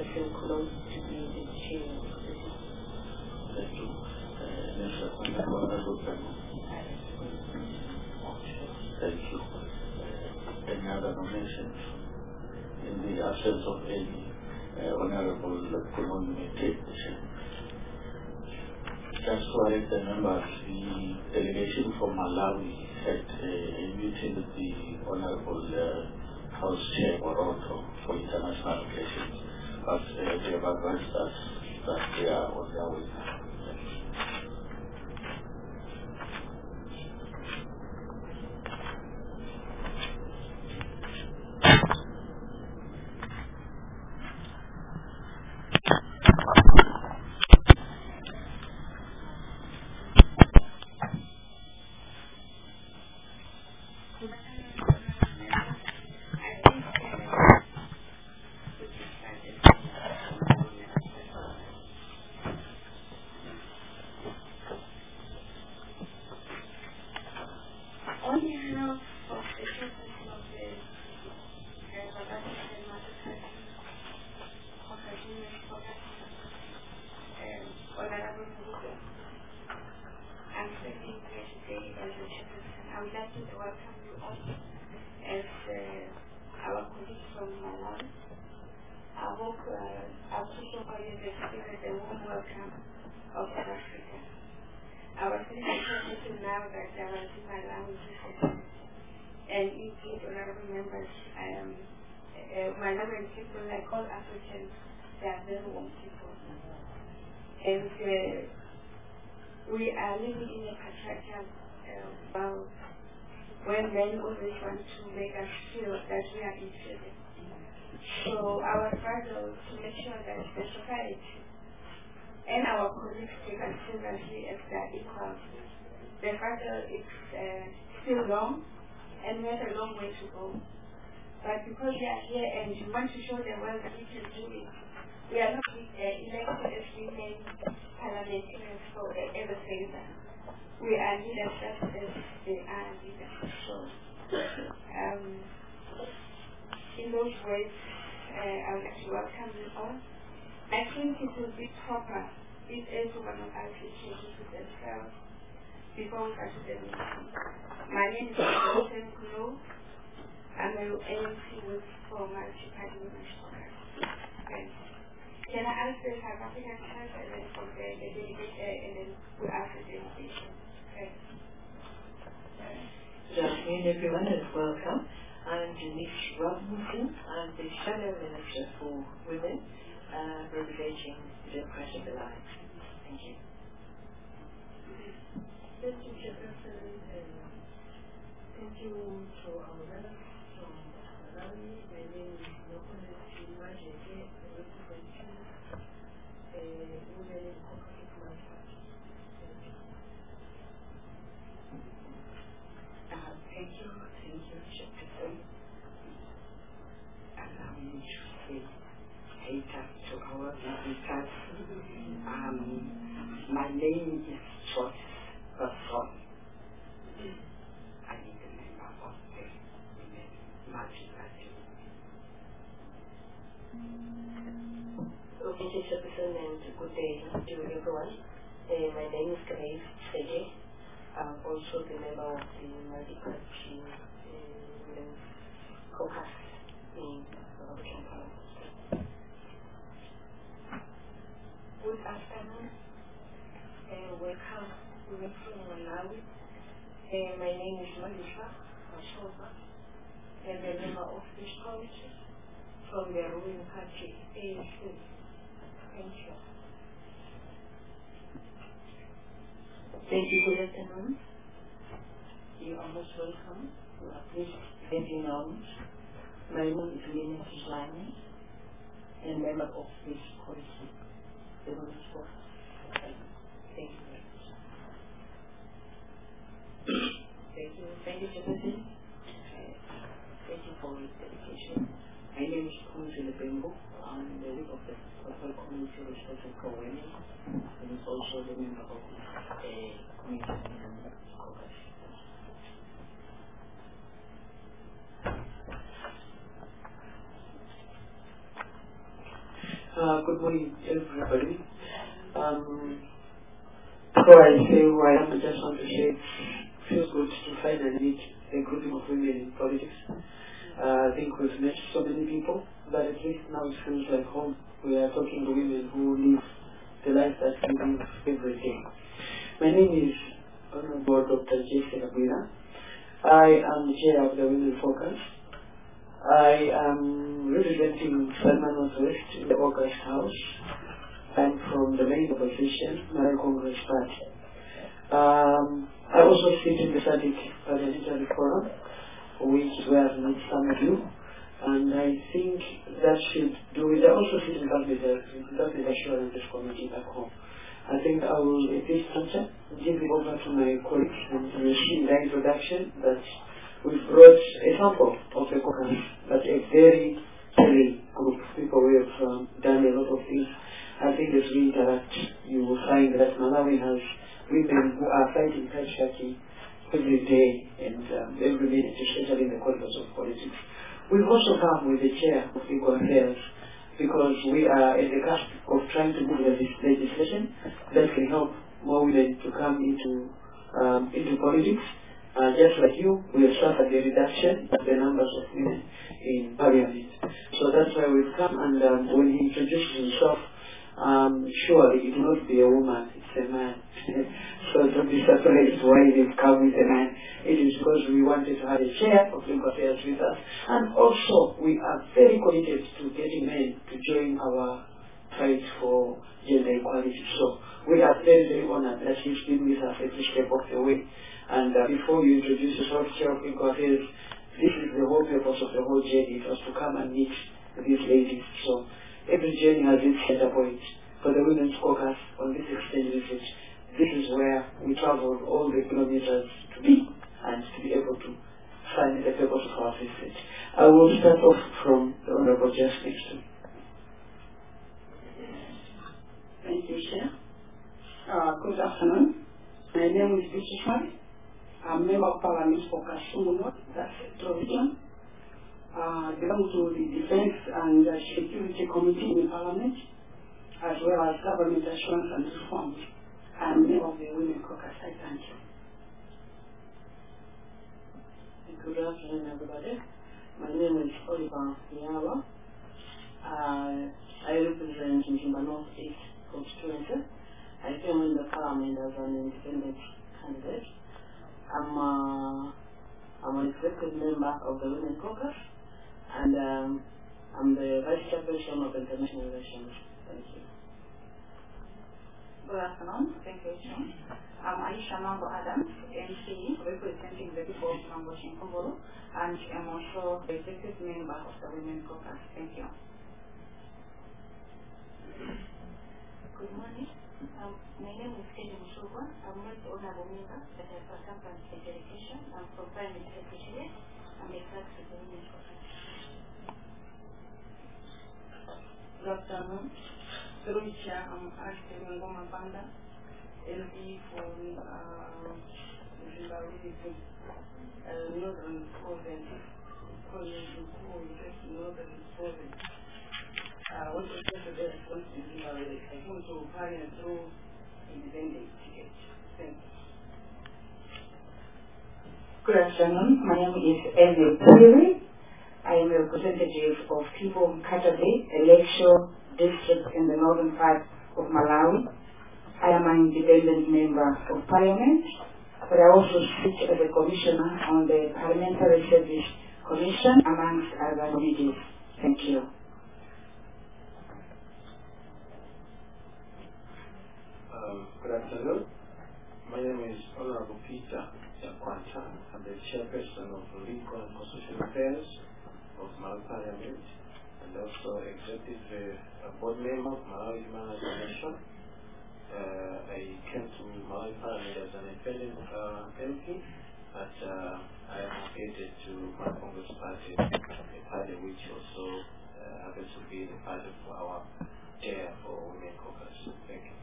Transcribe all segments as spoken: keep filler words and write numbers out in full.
feel close to me in sharing position. Thank you. Next one, Honorable Panel. Thank you. Uh, any other nominations? In the absence of any, uh, Honorable Kumon take position. Just to correct the members, the delegation from Malawi had uh, a meeting with the Honorable uh, House Chair Oroto for international relations, but uh, they have advised us that they are on their way now. Everyone is welcome. I'm Denise Robinson. I'm the Shadow Minister for Women, uh, representing the Democratic Alliance. Thank you. Mister Chairperson, uh, thank you to our members from Malawi. My name is Nokonet Majeke, representing uh, Women in Democratic Alliance. Thank you, thank you, Chairperson. Allow me to say hey to our visitors. Um, my name is Joyce Basson. I am a member of the Women Multi-Party. Mister Chairperson, and good day to everyone. Uh, my name is Grace Sege. I'm also the member of the Multi-Party uh, Women's Caucus in South Africa. Good afternoon and welcome. Women from Malawi. Uh, my name is Malisa Mashova. I'm a member of this committee from the ruling party A N C. Thank you. Thank you. Good afternoon. You are most welcome. You are pleased to get you known. My name is Lina Kizlani, and member of this committee, the Women's Caucus. Thank you very much. Thank you. Thank you, Chairperson. Thank you for your dedication. My name is Kunzi Lebembo. I'm the lead of the Local Community Responsible for Women, and is also the member of the uh, Community Caucus. Uh, good morning, everybody. Um, before I say who I am, I just want to say it feels good to finally meet a grouping of women in politics. Uh, I think we've met so many people, but at least now it feels like home. We are talking to women who live the life that we live every day. My name is Honorable Doctor Jessica Bwira. I am the chair of the Women Focus. I am representing Salman Northwest in the August House. I'm from the main opposition, Malawi Congress Party. Um, I also sit in the SADC Parliamentary Forum, which is where I've met some of you, and I think that should do it. I also sit in the Government Assurance Committee back home. I think I will, at this juncture, give it over to my colleagues and you see in the introduction that we've brought a sample of the caucus, but a very telling group of people who have um, done a lot of things. I think as we interact, you will find that Malawi has women who are fighting patriarchy every day and um, every minute, especially in the corridors of politics. We've also come with the chair of Equal Affairs because we are at the cusp of trying to move this legislation that can help more women to come into um, into politics. Uh, just like you, we have suffered a reduction of the numbers of women in parliament. So that's why we've come, and um, when he introduces himself, Um, surely it will not be a woman, it's a man. So don't be surprised why they've come with a man. It is because we wanted to have a chair of Legal Affairs with us. And also, we are very committed to getting men to join our fight for gender equality. So we are very, very honored that he's been with us every step of the way. And uh, before you introduce yourself, chair of Legal Affairs, this is the whole purpose of the whole journey. It was to come and meet these ladies. So every journey has its center point. For the Women's Caucus on this exchange research, this is where we traveled all the kilometers to be and to be able to find the purpose of our research. I will start off from the Honorable Just next to me. Thank you, Chair. Uh, good afternoon. My name is Bishop. I'm a member of Parliament for Kasumu North, that's Trovision. I uh, belong to the Defense and uh, Security Committee in Parliament, as well as Government Assurance and Reforms. I'm a member of the Women Caucus. I thank you. Good afternoon, everybody. My name is Oliver Nyala. Uh, I represent Njimba North East constituency. I came in the Parliament as an independent candidate. I'm, uh, I'm an executive member of the Women Caucus. And um, I'm the Vice Chairperson of International Relations. Thank you. Good afternoon. Thank you, Chair. I'm Aisha Mambo Adams, M C, representing the people of Mambo Shinkoboro, and I'm also the executive member of the Women Caucus. Thank you. Good morning. Um, my name is Kelly Mushuba. I'm not the honorable member, but I have accompanied the delegation. I'm from Private Secretariat. I'm a clerk to the Women's Caucus. Good afternoon. Through Chair, I'm Ashley Ngoma Panda, L D for Zimbabwe, uh, Northern Province, Northern Province. Uh, what was the response to Zimbabwe? I want to parliament through independent ticket. Thank you. Good afternoon. My name is Eze Piri. I am a representative of Kivu Katabe, a lakeshore district in the northern part of Malawi. I am an independent member of Parliament, but I also sit as a commissioner on the Parliamentary Service Commission, amongst other committees. Thank you. Um, good afternoon. My name is Honorable Peter Yakwanta. I'm the chairperson of Legal and Constitutional Affairs of Malawi Parliament, and also executive uh, board member of Malawi Human Rights Commission. Uh, I came to Malawi Parliament as an independent uh, M P, but uh, I am affiliated to my Congress Party, a party which also uh, happens to be the party for our chair for Women Caucus. Thank you.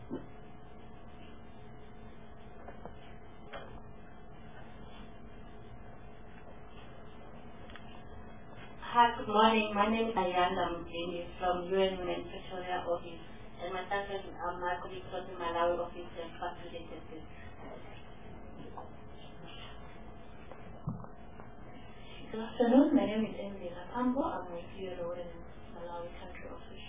Hi, good morning. My name is Ayanda Mdini from U N Women Pretoria office, and myself and um, my colleagues from the Malawi office have facilitated this. Good afternoon. My name is Emily Lapambo. I'm with U N Women Malawi country office.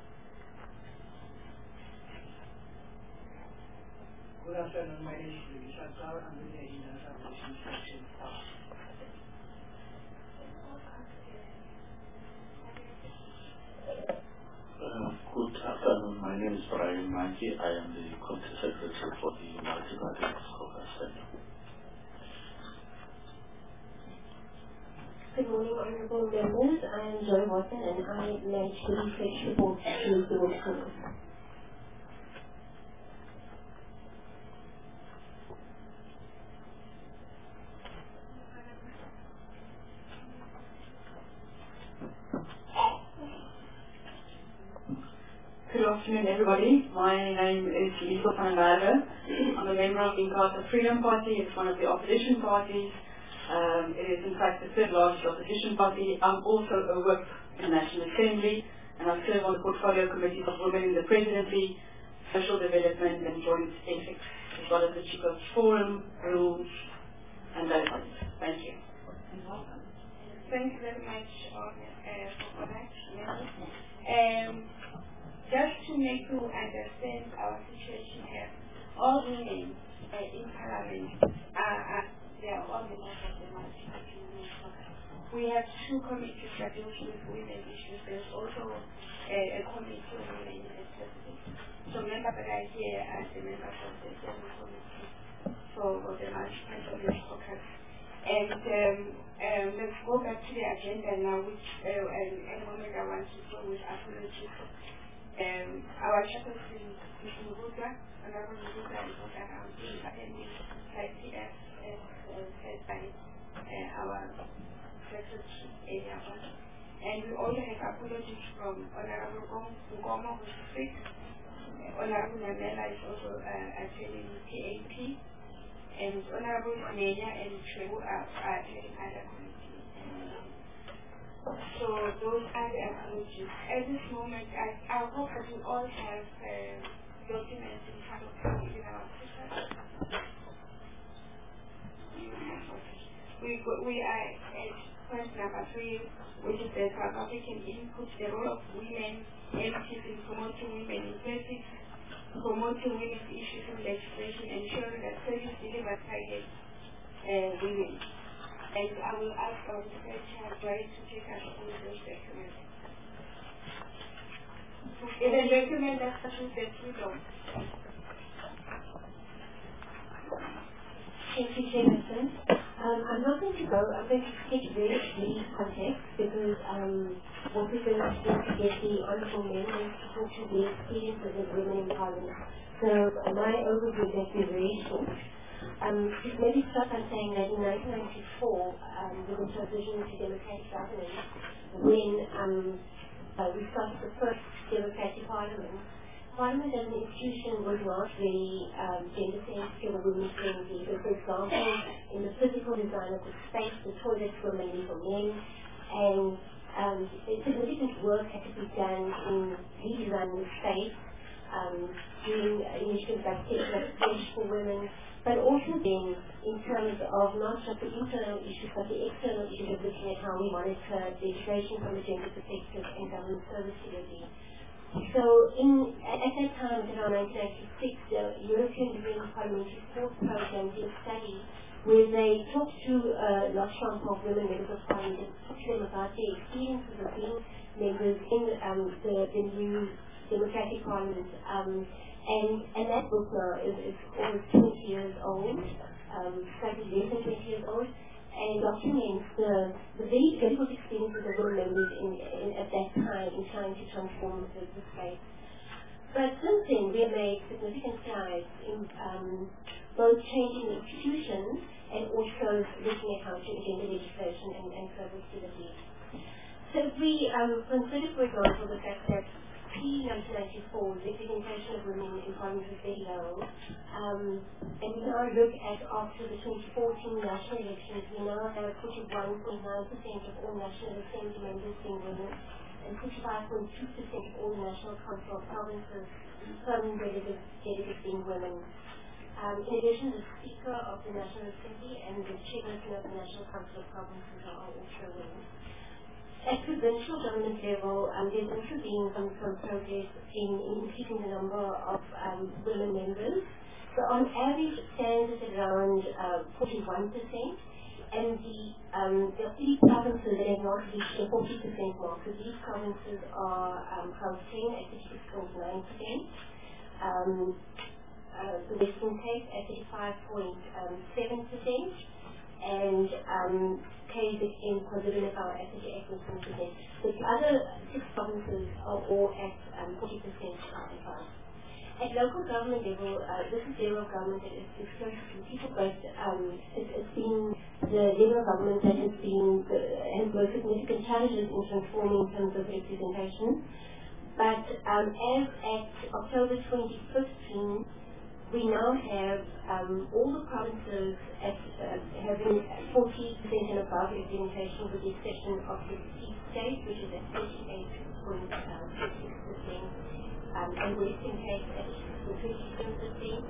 Good afternoon. My name is Luisa Kaur. I'm with the International Relations Section. Uh, good afternoon. My name is Brian Manki. I am the Committee Secretary for the Multi-Party Caucus Center. Good morning, honorable members. I am Joy Watson, and I manage the research report to the Women's Caucus. Good afternoon, everybody. My name is Lisa van Bergen. I'm a member of the Inkatha Freedom Party. It's one of the opposition parties. Um, it is, in fact, the third largest opposition party. I'm also a whip in the National Assembly, and I serve on the portfolio committees of Women in the Presidency, Social Development, and Joint Ethics, as well as the Chief of Forum, Rules, and those others. Thank you. Thank you very much uh, for that. Um, Just to make you understand our situation here, all women uh, in Parliament are, are they are all members of the Multi-Party Women's Caucus. We have two committees that deal with women issues. There's also a, a committee on women in the presidency. So members that are here are the members of the General Committee for, for the Multi-Party Women's Caucus. And um, um, let's go back to the agenda now, which uh, and at the moment I want to go with apologies. Um, our chairperson, Mister Muguta, Honorable Muguta, is not around. He is attending I T F as said by uh, our secretary, Area one. And we also have apologies from Honorable Ngomo, who is sick. Honorable Mandela is also uh, attending P A P. And Honorable Nenya and Chwewu are, are attending other committees. So those are the approaches. At this moment, I, I hope that you all have uh, documents in front of you in our system. We, we are at point number three, which is the South African input, the role of women, M Ps in promoting women in politics, promoting women's issues in legislation, ensuring that service delivered target uh, women. And I will ask our researcher Joy to take us through those documents. In the document that's through the freedom. Thank you, Chairperson. Um, I'm not going to go, I'm going to take very brief context because um, what we're going to do to get the honourable members to talk to the experiences of women in Parliament. So uh, my overview is going to be very short. Um, maybe start by saying that in nineteen ninety-four, um, with the transition to democratic governance, when um, uh, we started the first democratic parliament, Parliament as an institution was not very um, gender-sensitive or women-friendly. So, for example, in the physical design of the space, the toilets were mainly for men, and um, significant work had to be done in redesigning the space, um, doing initiatives like sexual education for women, but also then in terms of not just the internal issues, but the external issues of looking at how we monitor legislation from a gender perspective and government service delivery. So in, at, at that time, around nineteen ninety-six, the European Union Parliamentary Sports Programme did a study where they talked to a large chunk of women members of Parliament and talked to them about their experiences of being members in um, the, the new democratic Parliament. Um, And, and that book now is, is almost twenty years old, um, slightly less than twenty years old, and documents the, the very difficult experiences of women members in, in, at that time in trying to transform the, the space. But since then, we have made significant strides in um, both changing the institutions and also looking at how to agenda legislation and, and service delivery. So if we um, consider, for example, the fact that P nineteen ninety-four, the representation of women in parliament was very low. Um, and we now look at after the twenty fourteen national elections, we now have forty-one point nine percent of all national assembly members being women, and forty-five point two percent of all national council provinces, permanent delegates, delegates being women. Um, in addition, the Speaker of the National Assembly and the Chairperson of the National Council of Provinces are also women. At provincial government level, um, there's also been some, some progress in increasing the number of um, women members. So on average, it stands at around uh, forty-one percent, and the um, there are three provinces that have not reached the forty percent mark. So these provinces are um, Gauteng at thirty-six point nine percent, um, uh, the Western Cape at thirty-five point seven percent, and um, K Z N, KwaZulu-Natal at thirty-eight point seven percent. So the other six provinces are all at um, forty percent and above. At local government level, uh, this is level of government that is, is close to people, but um, it, it's been the level of government that has been the, has got significant challenges in transforming in terms of representation. But um, as at October twenty fifteen, we now have um, all the provinces at, uh, having forty percent and above representation, with the exception of the East State, which is at thirty-eight point six percent, um, and Western Cape at twenty-seven percent.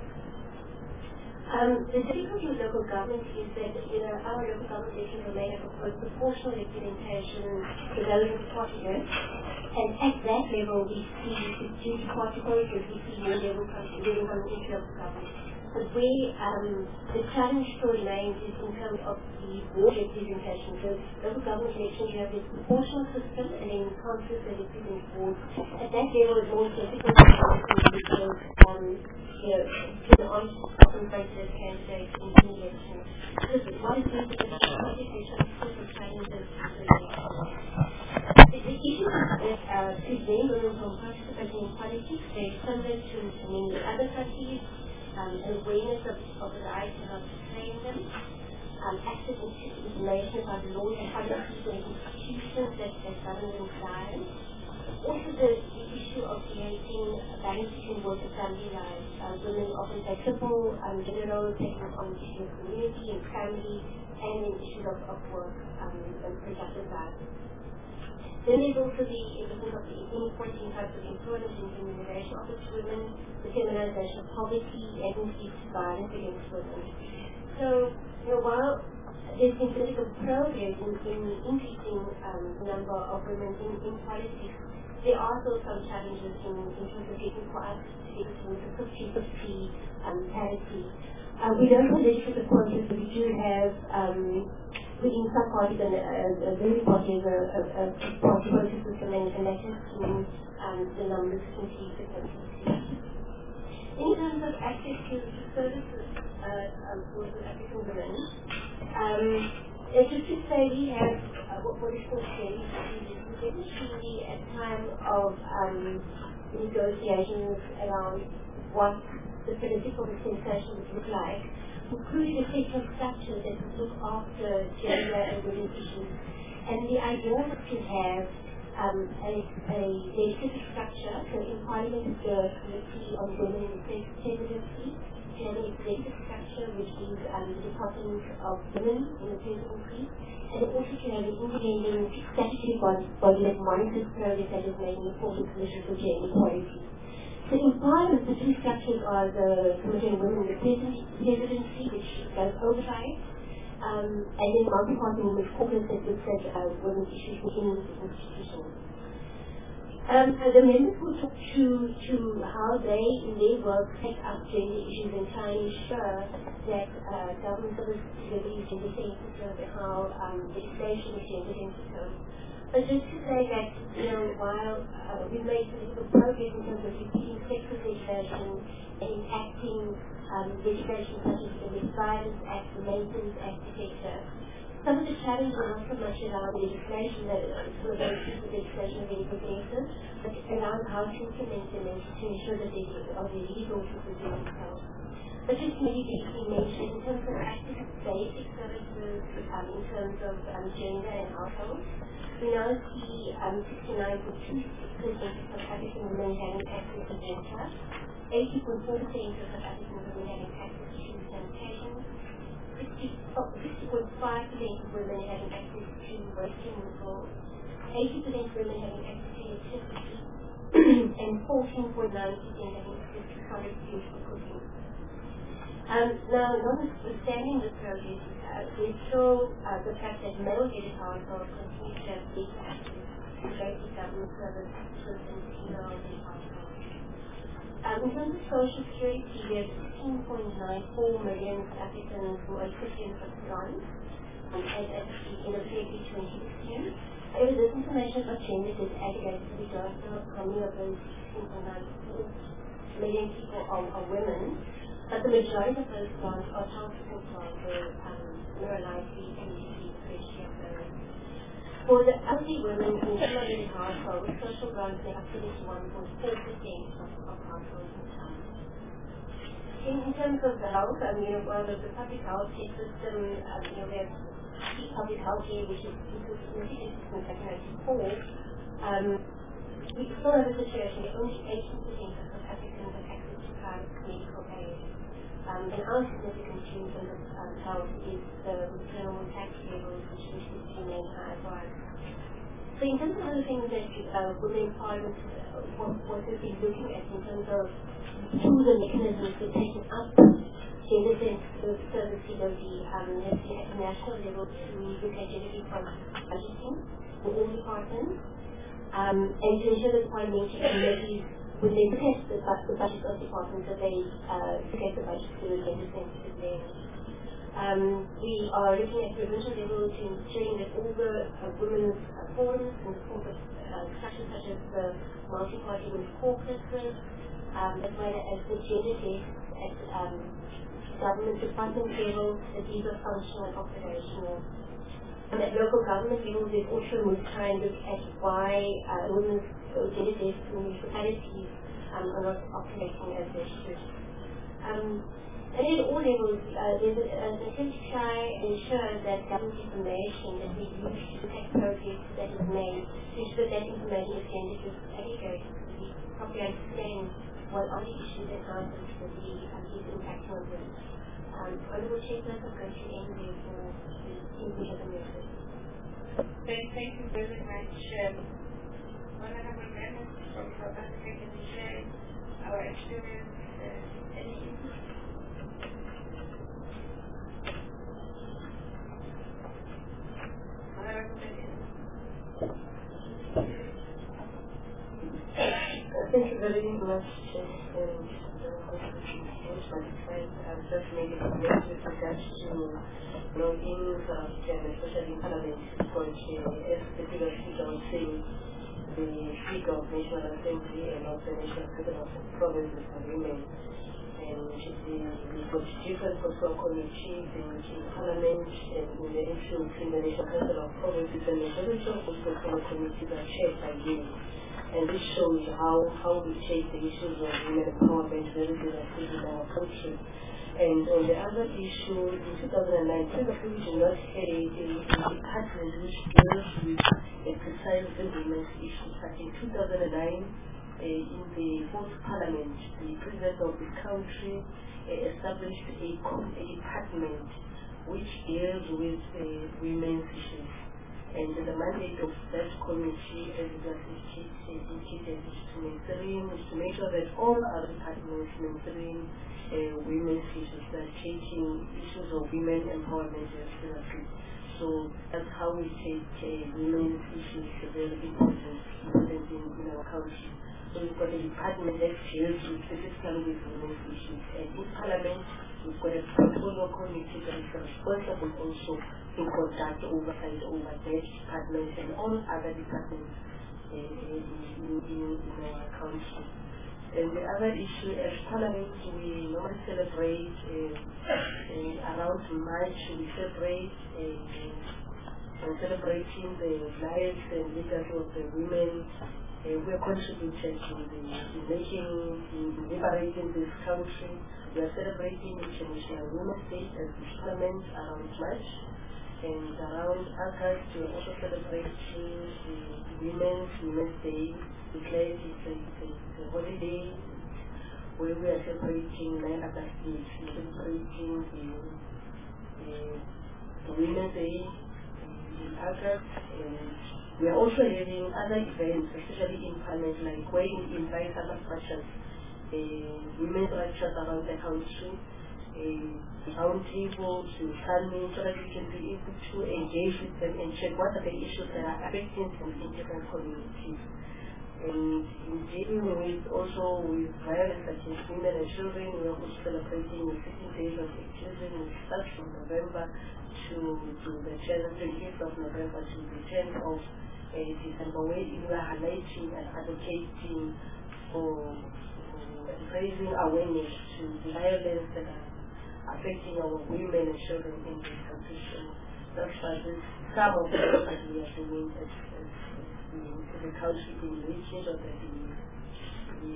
Um, the difficulty with local government is that, you know, our local government elections are made up of both proportional representation to those of party lists, and at that level we see, due to party politics, we see more level coming into local government. But where um, the challenge still remains is in terms of the ward representation. So local government elections, you have this proportional system, and then councils that represent wards. At that level, it's more difficult because um, you know, the honest often faces candidates in the election. Because what is the legislation of challenges to the election? The issue is uh, prevent women from participating in politics is similar to many other countries. Um, awareness of, of the right to how to train them, um, access to information about the laws and policies and institutions that, that govern them clients. Also the, the issue of creating a balance between work and family life. Uh, women often take triple um, gender roles, taking on issues of community and family, and then issues of, of work um, and productive life. Then there's also the evidence of the inequality in terms of employment and remuneration of women, the feminization of poverty, and increased violence against women. So, you know, while there's been political progress in, in increasing um, the number of women in, in politics, there are still some challenges in, in terms of getting for us to get towards a fifty fifty um, parity. Uh, we don't have legislative quotas, but we do have um, within some parties and a, a very party a, a, a party quota system, and, and that has seen um, the numbers increase significantly. In terms of access to services uh, um, for the African women, um, just to say we have uh, what, what is called sharing strategies. Essentially, at time of um, negotiations around what the political representation would look like, including a set of structures that would look after gender and women's issues. And the idea was to have um, a, a legislative structure, so in Parliament the Committee on Women and Presidency, to have an executive structure which is um, the Department of Women in the Presidency, and also to have an independent statutory body that monitors progress that is made in the Court of Commission for Gender Equality. So in Parliament, the two structures are the Committee on Women in the Presidency, which does oversight, um, and then multi-party women's caucus that looks at uh, women's issues within the institution. Um, so the members will talk to, to how they, in their work, take up gender issues and try and ensure that uh, government service delivery is gender sensitive and how um, legislation is gender sensitive. But just to say that, you know, while uh, we've made political progress in terms of repeating sexist legislation and enacting um, legislation such as the Domestic Violence Act, the Maintenance Act, et cetera, some of the challenges are not so much around the legislation, that some of those pieces of legislation are very progressive, but around how to implement them and to ensure that they are the resources to do themselves. But just maybe briefly mention in terms of access to basic services, um, in terms of um, gender and household, we now see um, sixty-nine point two percent of African women women having access to water, eighty point four percent of South African women having access to sanitation, sixty point five percent of women having access to waste removal, eighty percent of women having access to electricity, and fourteen point nine percent having access to solid fuel for cooking. Um, now, notwithstanding this progress, uh, there's still uh, the fact that male-headed households continue to have big access to basic government services and female-headed households. Um, in terms of social security, we have sixteen point nine four million Africans who are recipients of grants, um, as at the end of February twenty sixteen. However, this information is not gender disaggregated, so we don't know how many of those sixteen point nine four million people are, are women. But the majority of those grants are child support grants, or um, neurology and depression of those. For the elderly women in similarly households, social grants make up seventy-one point four percent of, of household income. In, in terms of the health, I mean, well, the, the public health care system, um, you know, we have public health care, which is significant since nineteen ninety-four. Um, we still have a situation where only eighteen percent of South Africans have access to private medical aid. Um, and our significant change in this um, health is the return on tax levels, which which is remain high for us. So in terms of other things that uh, women empowerment, uh, what, what we've been looking at in terms of tools and mechanisms for taking up gender sensitive service delivery, um, has been at the national level to look at gender responsive budgeting for all departments, um, and to ensure that parliamentary committees, when they look at the, the budget of departments, that they uh, look at the budget through a gender sensitive lens. Um, we are looking at provincial level to ensuring that all the uh, women's uh, forums and corporate uh, structures such as the multi-party women's caucuses, um, as well as the gender desks at um, government department level, that these are functional and operational. And at local government level, we've also moved to try and look at why uh, women's gender desks in municipalities um, are not operating as they should. Um, And at all levels, uh, there's an attempt to try and ensure that government information that we use to take progress that is made, to ensure that information is gender disaggregated, so we properly understand what are the issues and how this will be um, is impacting on them. Um, Honourable Chairperson, I'm going to end there for the input of the members. Thank you very much. Um, Honourable members from South Africa, can we share our experience? Uh, any input? Thank you very much, Chair, and I'm just making a comment with regards to logging, and especially in Parliament, because uh, as the previous speaker was saying, the Speaker of National Assembly and of the National President of Provinces are women. And the, we've got different control committees in, in Parliament and in the issues in the National Council of Provinces, and the majority of those control committees are chaired by women. And this shows how, how we take the issues of women empowerment very seriously in our country. And on the other issue, in two thousand nine, previously we did not have a, a, a department which deals with a precise women's issues. But in two thousand nine, uh, in the fourth Parliament, the President of the country uh, established a, a department which deals with uh, women's issues. And the mandate of that committee, as it was indicated, is to maintain, is to make sure that all other departments maintain uh, women's issues, that taking issues of women empowerment seriously. So that's how we take uh, women's issues very important, important in, in our country. So we've got a department that deals with specifically with women's issues. And in Parliament, we've got a portfolio committee that is responsible also to conduct oversight over that department and all other departments uh, in, in, in, in our country. And the other issue, as Parliament, we normally celebrate uh, uh, around March, we celebrate uh, uh, celebrating the lives and legacy of the women. Uh, we are contributing to the in making, in liberating this country. We are celebrating International Women's Day as the Parliament around March. And around August, we're also celebrating the Women's Women's Day. Declared it's a, it's a, it's a holiday where we are celebrating nine August Day. We're celebrating the, the, the Women's Day in August. And we are also having other events, especially in Parliament, like where we invite other structures, uh, women's structures around the country, a round table to come in so that we can be able to engage with them and check what are the issues that are affecting them in different communities. And in dealing with also with violence against women and children, we are also celebrating the fifteen days of activism, which starts from November to, to the twenty-eighth of November to the tenth of uh, December, where we are highlighting and advocating for, for raising awareness to the violence that are affecting our women and children in this country. So that's why this, some of the work that we are doing as, as, as the, the country in making sure that we, we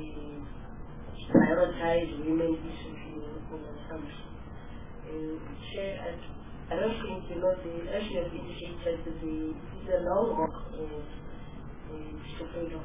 prioritize women issues in, in our country. Uh, Chair, I, I don't think, you know, the, as you have indicated, the, it's a long walk uh, uh, to freedom.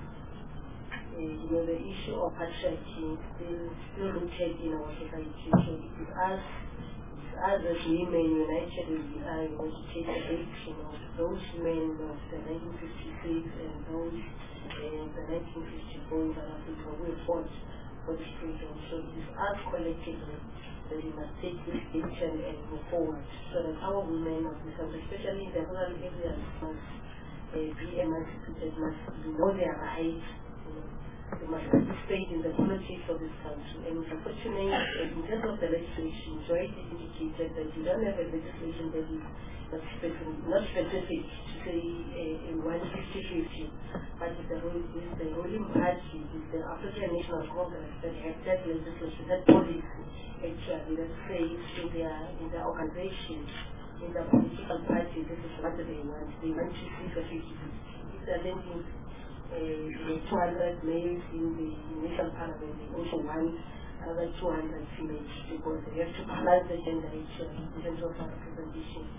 Uh, you know, the issue of patriarchy still, still rooted in our society. So it is us, it's us as women united as we are, we want to take the hate, you know, those men of the nineteen fifty-six and those in the nineteen fifty-four in South Africa who fought for this freedom. So it is us collectively that we must take this action and move forward so that our women of this country, especially in the rural areas, must uh, be emancipated, must know their rights. They must participate in the politics of this country. And it's unfortunate, in terms of the legislation, it's already indicated that you don't have a legislation that is not specific, not specific to say a, a one fifty fifty, but it's the, it's the ruling party, it's the African National Congress that have that legislation, that policy, actually, that says in their, in their organization, in their political party, this is what they want. They want to see the fifty fifty. If they're letting Uh, the two hundred males in the national parliament, they also want another two hundred females because they have to balance the gender issue in terms of representation.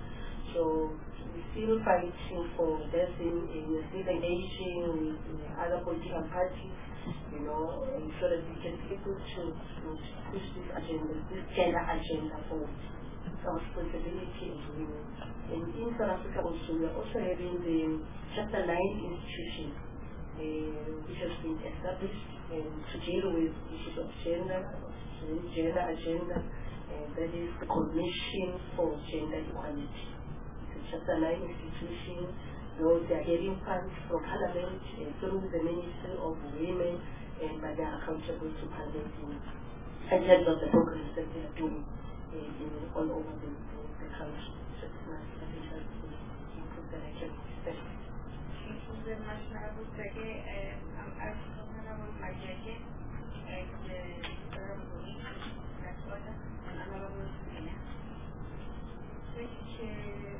So we're still fighting for this, in, we're still engaging with uh, other political parties, you know, so that we can be able to, to push this agenda, this gender agenda forward. Some responsibility as women. And in South Africa also, we are also having the Chapter nine institution, Uh, which has been established uh, to deal with issues of gender, gender agenda, and that is the Commission for Gender Equality. It's a Chapter nine institution, though they are getting funds from Parliament uh, through the Ministry of Women, and but they are accountable to Parliament in, in terms of the programs that they are doing uh, in, all over the, the, the country. So it's not something that we input that I can expect. Thank you very much, Honorable Secretary. I'm asking Honorable Majeke and Honorable Nakota and Honorable Sina. Secretary,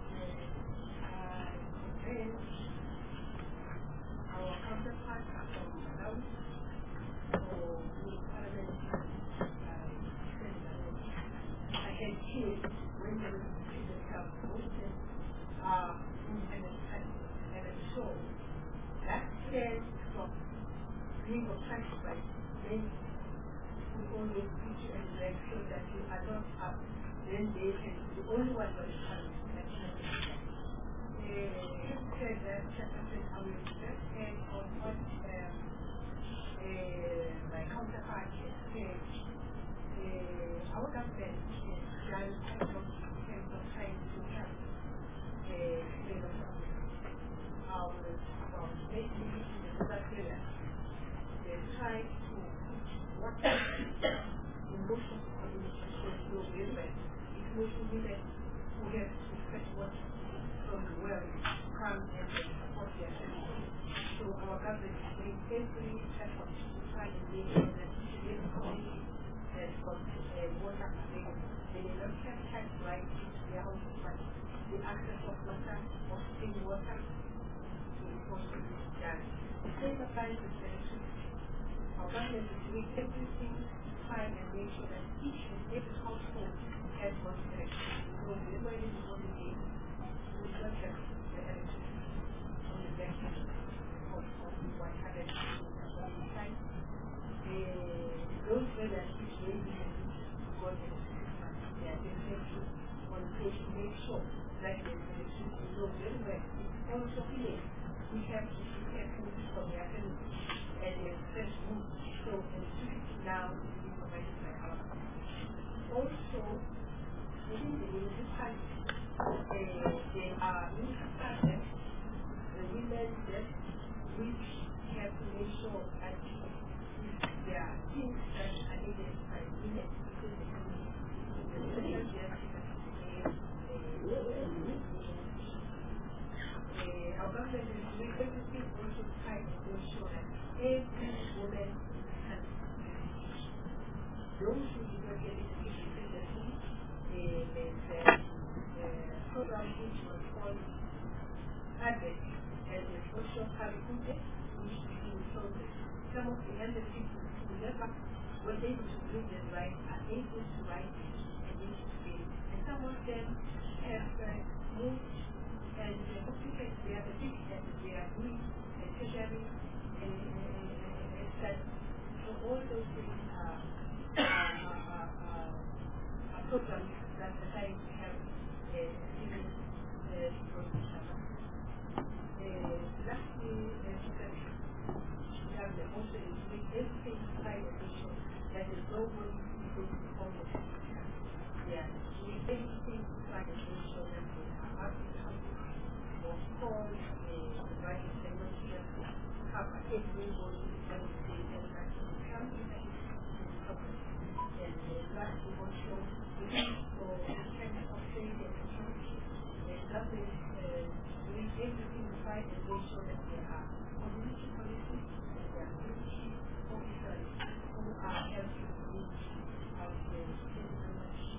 our counterparts are from Malawi, so we parliament I can see when the representatives have voted uh, independent candidates. So that says from being of sacrifice, then we always teach and make sure that you are not up. Then they can be the only one who is coming. You said that Secretary I will just on what um, uh, my counterpart said. Uh, our government is done quite a lot in terms of trying to help uh, freedom of Um, about basically in the rural area, they try to put what in most of the communities so women, it's mostly women who have to fetch what from the well to come and support their family. So our government is doing every effort to try and make sure that each and every community has got uh, water available. They may not have had right into their houses, but the access of water, of clean water, the same applies to electricity. Our government is doing everything to try and make sure that each and every household has got electricity. So whenever it is holiday, will not have the electricity on the back end of what happened at one time. Those relatives really have got electricity. They are definitely on page to make sure that the electricity goes very well. It's also clear. We have to be careful for the academy and the first move. So electricity now is being provided by our government. Also, within the municipality, uh, there are municipal the women that which have to make sure that if there are things that are needed by women within the community, the social justice uh, our government is doing everything also to try to make sure that every woman can those who do not get education previously, there's a program which was called ADVET, and the social curriculum, which is in progress. Some of the younger people who never were able to read and write are able to write and able to read. And some of them have uh, moved and uh, occupied their addiction, their needs, especially uh, uh, so all those things are uh, uh, uh, uh, programs that the time we have uh, given uh, programs. Lastly, we have the also with everything inside the nation that is nobody who is going to perform the future. Yeah, with everything inside the nation that we are asking of course, the right technology has to cover everybody when we say that that is something that is covered. And lastly, also, we need for the kind of trade and technology, the government doing everything inside the nation that there are community policies and there are community officers who are helping the needs of the technology.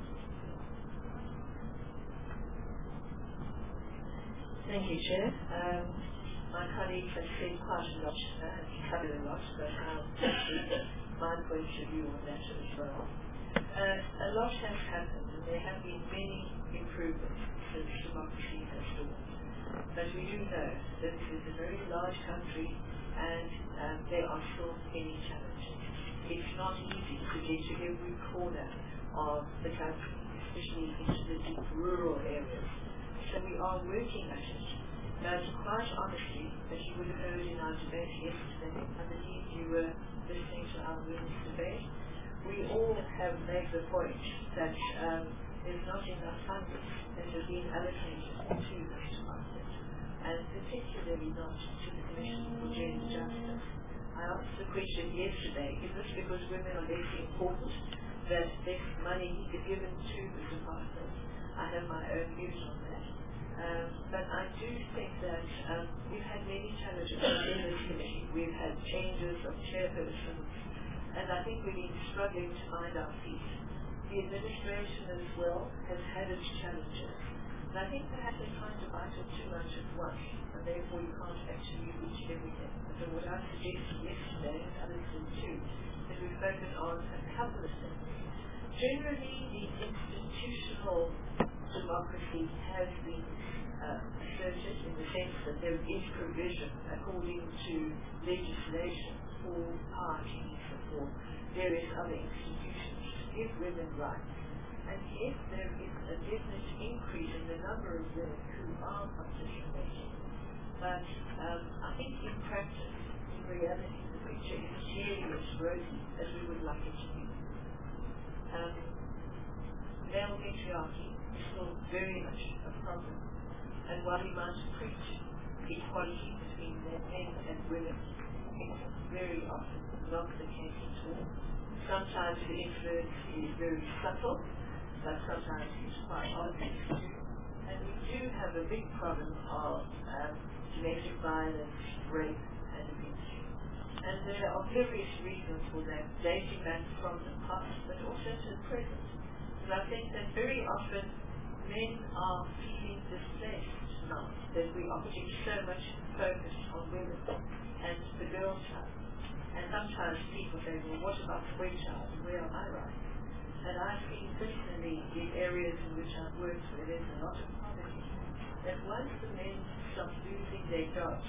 Thank you, Chair. Um, my colleague has said quite a lot uh, and covered a lot, but I'll take my point of view on that as well. Uh, a lot has happened, and there have been many improvements since democracy has dawned. But we do know that this is a very large country, and um, there are still many challenges. It's not easy to get to every corner of the country, especially into the deep rural areas. So we are working at it. But quite honestly, as you would have heard in our debate yesterday, I believe you were listening to our women's debate, we all have made the point that um, there's not enough funding that has been allocated to this department, and particularly not to the Commission for Gender Justice. I asked the question yesterday, is this because women are less important that less money is given to the department? I have my own views on that. Um, but I do think that um, we've had many challenges in this committee. We've had changes of chairpersons, and I think we've been struggling to find our feet. The administration as well has had its challenges. And I think perhaps they're trying to bite it too much at once, and therefore you can't actually reach everything. And so what I suggested yesterday, and others did too, is we focus on a couple of things. Generally, the institutional democracy has been uh, asserted in the sense that there is provision according to legislation for parties and for various other institutions to give women rights. And yes, there is a definite increase in the number of women who are participating. But um, I think in practice, in reality, the picture is nearly as rosy as we would like it to be. Um, male patriarchy is still very much a problem. And while we might preach equality between men and women, it's very often not the case at all. Sometimes the influence is very subtle, but sometimes it's quite obvious too. And we do have a big problem of um, domestic violence, rape, and abuse. And there are various reasons for that, dating back from the past, but also to the present. And I think that very often men are feeling displaced now, that we are putting so much focus on women and the girl child. And sometimes people say, well, what about the boy child? Where am I right? And I've seen personally in areas in which I've worked where there's a lot of poverty, that once the men stop losing their jobs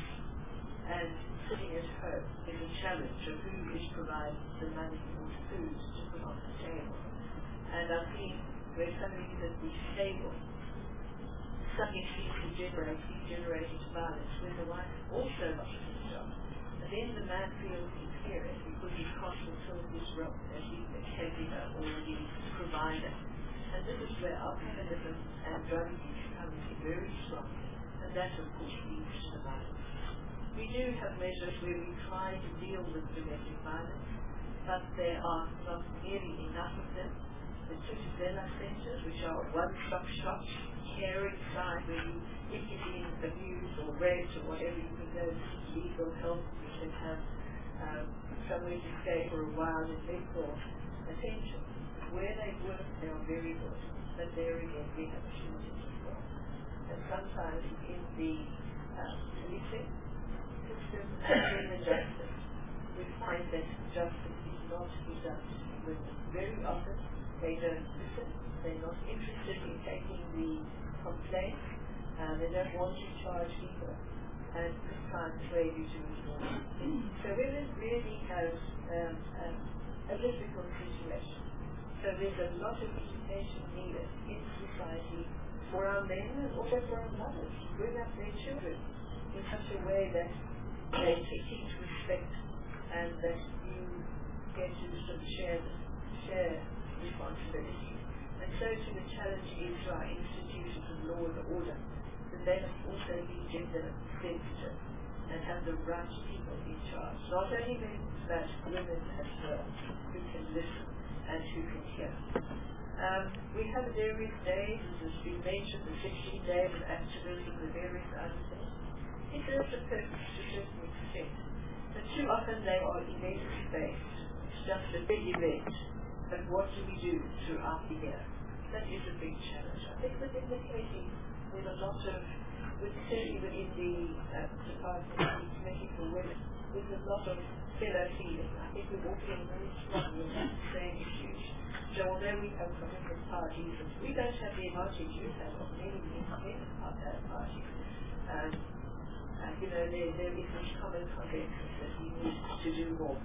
and sitting at home is a challenge of who is providing the money or food to put on the table. And I think where somebody can be stable, something seems to generate, be generated violence when the wife also loses his job. And then the man feels inferior because he can't fulfill his role as the caregiver or the provider. And this is where alcoholism and drug use comes in very strong. And that, of course, leads to the violence. We do have measures where we try to deal with domestic violence, but there are not nearly enough of them. The Tutela centres, which are one-stop shops, caring side where you, if you've been abused or raped or whatever, you can go to legal help, you can have um, somewhere to stay for a while and mental attention. Where they work, they are very good, but there again we have shortages as well. And sometimes in the um, policing system and in the justice, we find that justice is not done to women. Very often they don't listen, they're not interested in taking the complaint, uh, they don't want to charge people, and this time trade you to reform. So women really have um, um, a difficult situation. So there's a lot of education needed in society for our men and also for our mothers to bring up their children in such a way that they teach respect and that you get to sort of share, share responsibility. And so to the challenge is to our institutions of law and order, that they must also be gender sensitive and have the right people in charge. Not only men, but women as well, who can listen and who can hear. Um, we have various days, as has been mentioned, the sixteen days of activism, the various other things. It serves a purpose to a certain extent, but too often they are event-based. It's just a big event, but what do we do throughout the year? That is a big challenge. I think within the committee, there's a lot of, with, certainly within the uh, Department of the Committee for Women, there's a lot of fellow feeling. I think we're all feeling very strongly about the same issues. So although we come from different parties, we don't have the advantage you have of many independent parties. Um, uh, you know, there, there is this common consensus that we need to do more.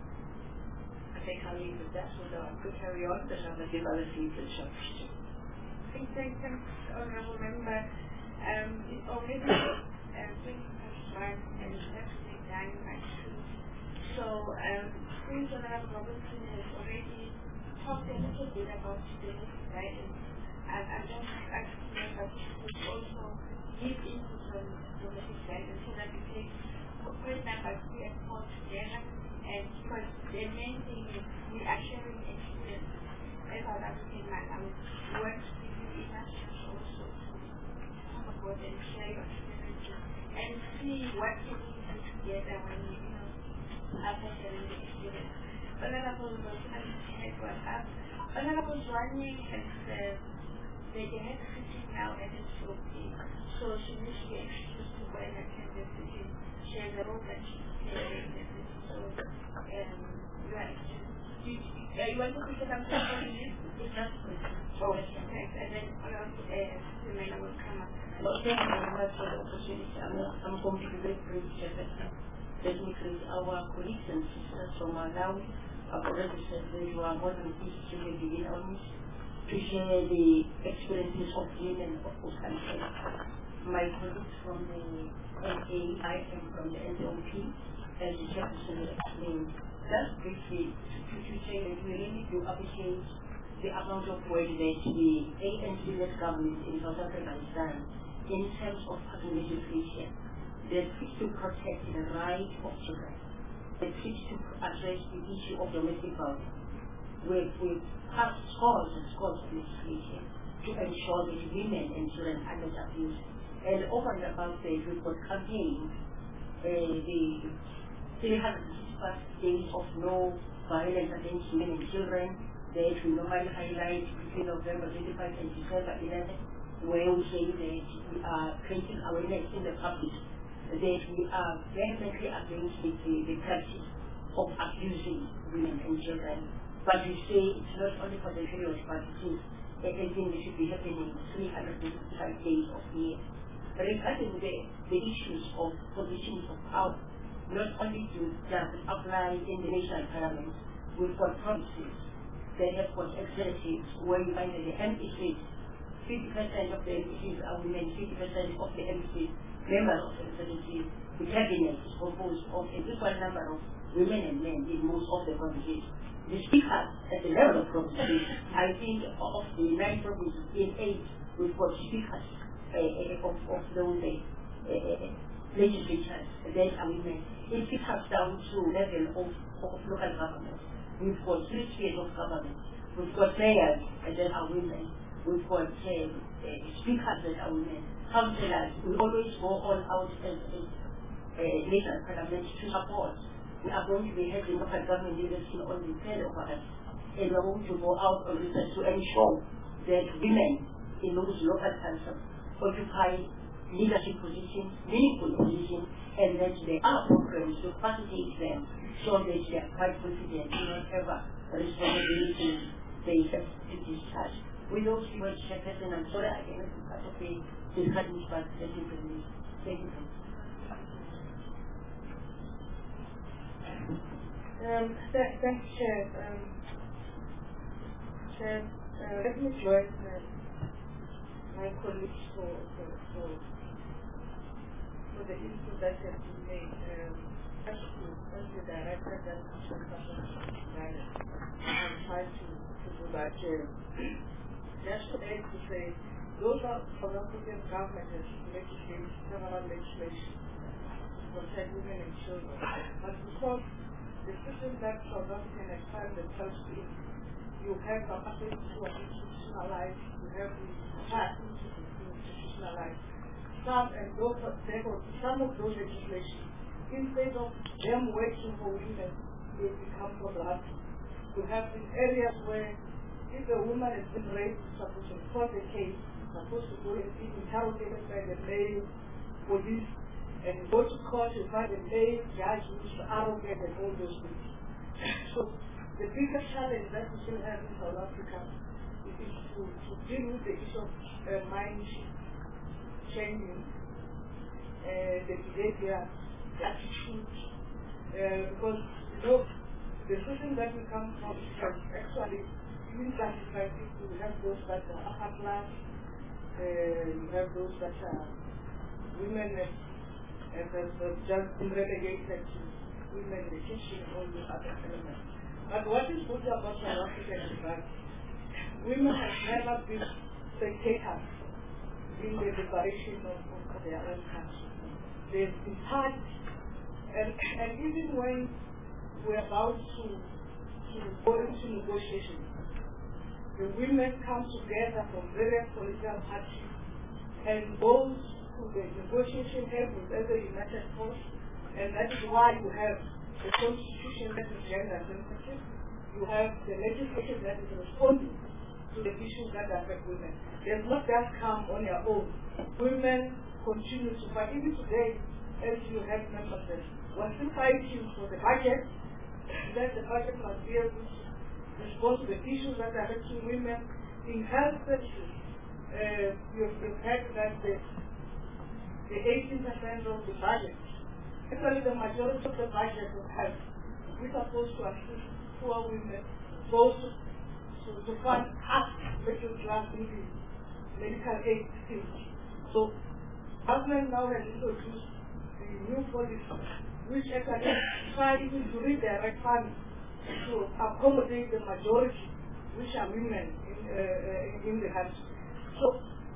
I think I'll leave with that, although I could carry on, but I'm going to give other people a chance to. Thanks, thanks, Honourable Member. Um, it's already uh, twenty twenty-one and it's actually done by two. So, um, since Honourable Robinson has already talked a little bit about domestic violence, and I'm just asking you that you could also give input on domestic violence so that we take point number three and four together, and because the main thing is we are sharing experiences as our African man. I would work with you in us also to talk about and share your experiences and see what can we do together when we, you know, after sharing the experience. Honourable Rosman had one up. Honourable Zwane has uh, the head sitting now at the T O P, so she needs to be excused to go and attend the sitting. She has a role that she's playing in the sitting, so um, you are excused. You, uh, you want to say something about this? It's not good. Oh, thanks. And then Honourable uh, Sumela will come up. Well, thank you very much for the opportunity. I'm, I'm going to be very brief, Chairperson. Let me greet our colleagues and sisters from Malawi. I've already said that you are more than pleased to begin on this, to share the experiences of women of our country. My colleagues from the N A, I am from the N O P, as the Chairperson explained. Just briefly, to, to say that we really do appreciate the amount of work that the A N C-led government in South Africa has done in terms of passing legislation that seeks to protect the rights of children, that seeks to address the issue of domestic violence. We've, we've passed scores and scores of legislation to ensure that women and children are not abused. And over and above that, we've got campaigns, uh, the three hundred sixty-five days of no violence against women and children, that we normally highlight between November twenty-fifth and December eleventh, where we say that we are creating awareness in the public that we are vehemently against the, the practice of abusing women and children. But we say it's not only for the period, but it is anything that should be happening three hundred sixty-five days of the year. regarding the, the issues of positions of power, not only to just apply in the national parliament, we've got provinces, they have got executives where you find that the M P Cs, fifty percent of the M P Cs are women, fifty percent of the M P Cs, members of the executives, the cabinet is composed of a equal number of women and men in most of the provinces. The speakers at the level of provinces, I think of the nine provinces in eight, we've got speakers uh, of, of those uh, legislatures that are women. It filters down to level of, of local government. We've got three spheres of government. We've got mayors that are women. We've got uh, uh, speakers that are women. Councillors, we always go all out as a uh, national parliament to support. We are going to be having local government election on the third of August, and we are going to go out on research to ensure that women in those local councils occupy leadership positions, meaningful positions, and that there are programs to facilitate them so that they are quite confident in whatever responsibility they have to discharge. With those few words, Chairperson, I'm sorry I cannot be part of the discussion, but thank you very much. Thank you. Um, th thanks, Chair. Um, Chair, uh, let me join uh, my colleagues for, for, for, for the input that has been made. Um, as, to, as the Director that I'm trying to, to do that. Uh, just to add to say, those are South African government has legislated several legislation concerning women and children. But because the system that South African has found themselves in, you have the athletes who are institutionalized, you have the athletes who are institutionalized. Some and those therefore some of those legislation, instead of them working for women, they become problematic. You have in areas where if a woman has been raped, supposed to report the case, supposed to go and be interrogated by the male police, and go to court and find a male judge who is arrogant and all those things. So the biggest challenge that we still have in South Africa is to, to deal with the issue of uh, mind changing, uh, the behavior, the attitude, uh, because you know the system that we come from is actually even classified people. We have those that are upper class, uh, we have those that are women and and have just been relegated to women in the kitchen and all those other elements. But what is good about South Africa is that women have never been spectators in the liberation of, of their own country. They've been part, and, and even when we're about to, to go into negotiations, the women come together from various political parties and goes to the negotiation table as a united force, and that is why you have the constitution that is gender sensitive, you have the legislation that is responding to the issues that affect women. It does not just come on your own. Women continue to fight. Even today, as you have members that we're still fighting for the budget, that the budget must be able to respond to the issues that are affecting women in health services. Uh, you've, you've heard that the, the eighteen percent of the budget, actually the majority of the budget of health, we're supposed to assist poor women, goes to, to, to fund us, middle class in the medical aid field. So, government now has introduced the new policy, which actually tries to redirect funds to accommodate the majority, which are women in, uh, uh, in the country. So,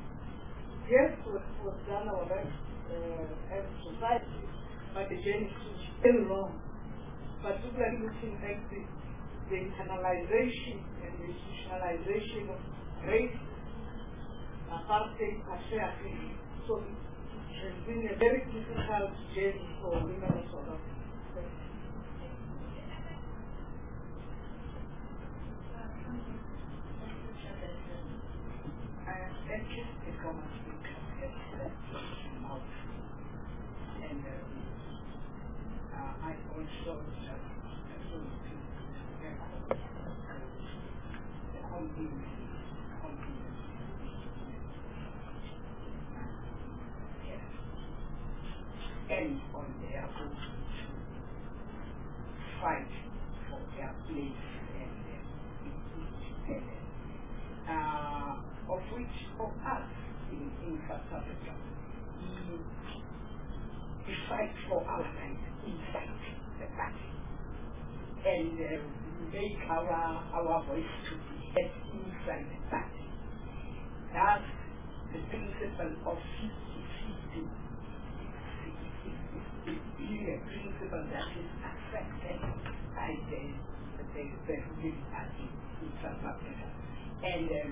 yes, was, was done our best uh, as a society, but the journey is still long. Particularly looking at the, the internalization and the institutionalization of race, apartheid, patriarchy. So, it has been a very difficult journey for women of South Africa. Let's just take on a few mouth. And uh, I also have absolutely very the continuity, continuity. Yes. place and uh, uh, of which for us in, in South Africa, we, we fight for our rights inside the party and uh, make our, our voice to be heard inside the party. That's the principle of fifty fifty. Being a principle that is accepted by the, the, the ruling party in South Africa. And um,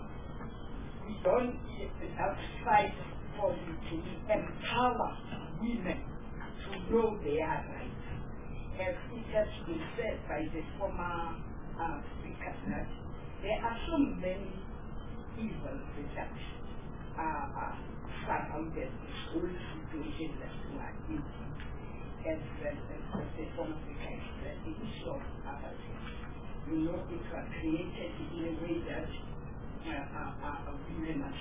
we don't have to fight for you to empower women to know their rights. As it has been said by the former uh, speaker, that there are so many evils that are uh, surrounded this whole situation that we are in. As, as, as the former speaker said, the issue of apartheid, you know, it was created in a way that uh, uh, uh, women must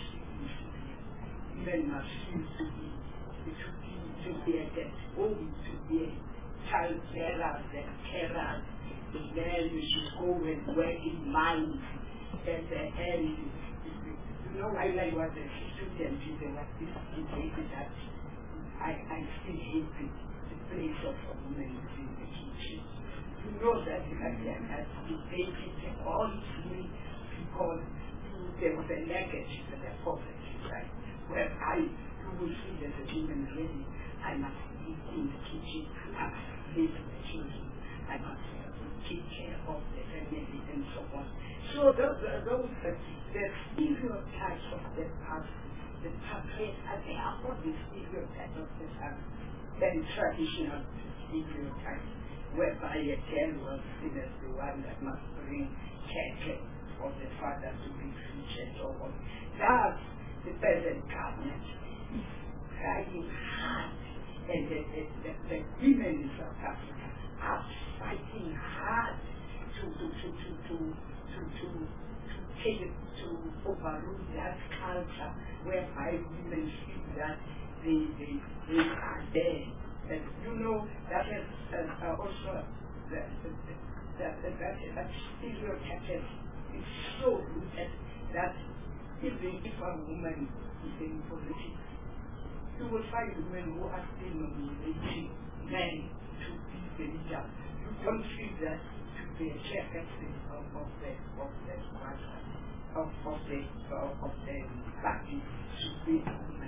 women must feel to be to be to be a debt, owing to be a child carers and carers. Then you should go and work in mines at the end. You know, while I was a student, there was this debate that I, I still hate it. Place of a woman in the kitchen. You know that Italian has debated all through because there was a negative and a positive side. Where I, you will see that a woman really, I must be in the kitchen, I must raise the children, I must take care of the family and so on. So those, those uh, the stereotypes of the past, the portrait, and they are all the stereotypes of the past. Very traditional stereotypes, whereby a girl was seen as the one that must bring care for the father to be rich and so on. That's the present government is trying hard, and the, the, the, the women in South Africa are fighting hard to to to to to to to, to take it, to overrule that culture whereby women feel that They, they, they are there. And you know, that is uh, also that that that that, that stereotype is so rooted that even if a woman is in politics, you will find women who are still nominating men to be the leader. You don't see that to be a chairperson of, of the of the of, of the of, of the party to be a woman.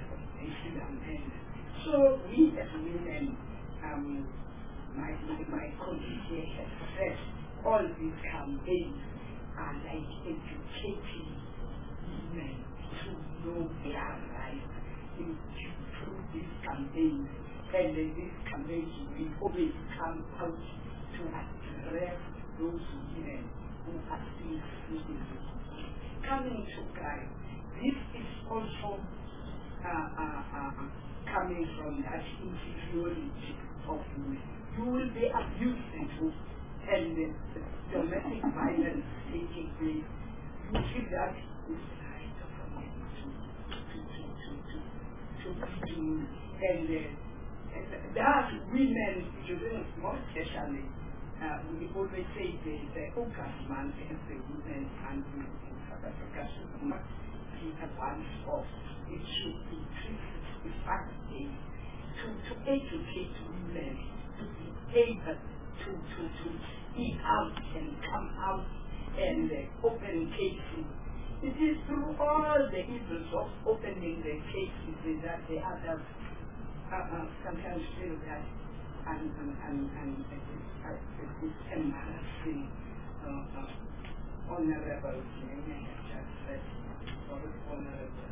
So we as women, um, my, my, my colleague here has said all these campaigns are like educating women to know their rights through these campaigns. And uh, these campaigns will always come out to address those women who are still feeling. Coming to crime, this is also Uh, uh, uh, coming from that inferiority of women. You will be abused into and the, the domestic violence taking place. You feel that it's right for men to to to to to to to and uh, that women, more especially, uh, we always say the the August month is the women and in South Africa should not be a once off. It should increase the fact to, to educate women to be able to, to, to speak out and come out and uh, open cases. It is through all the evils of opening the cases that the others uh, uh, sometimes feel that and, and, and, and uh, it is embarrassing. Uh, uh, honorable, just said, honorable.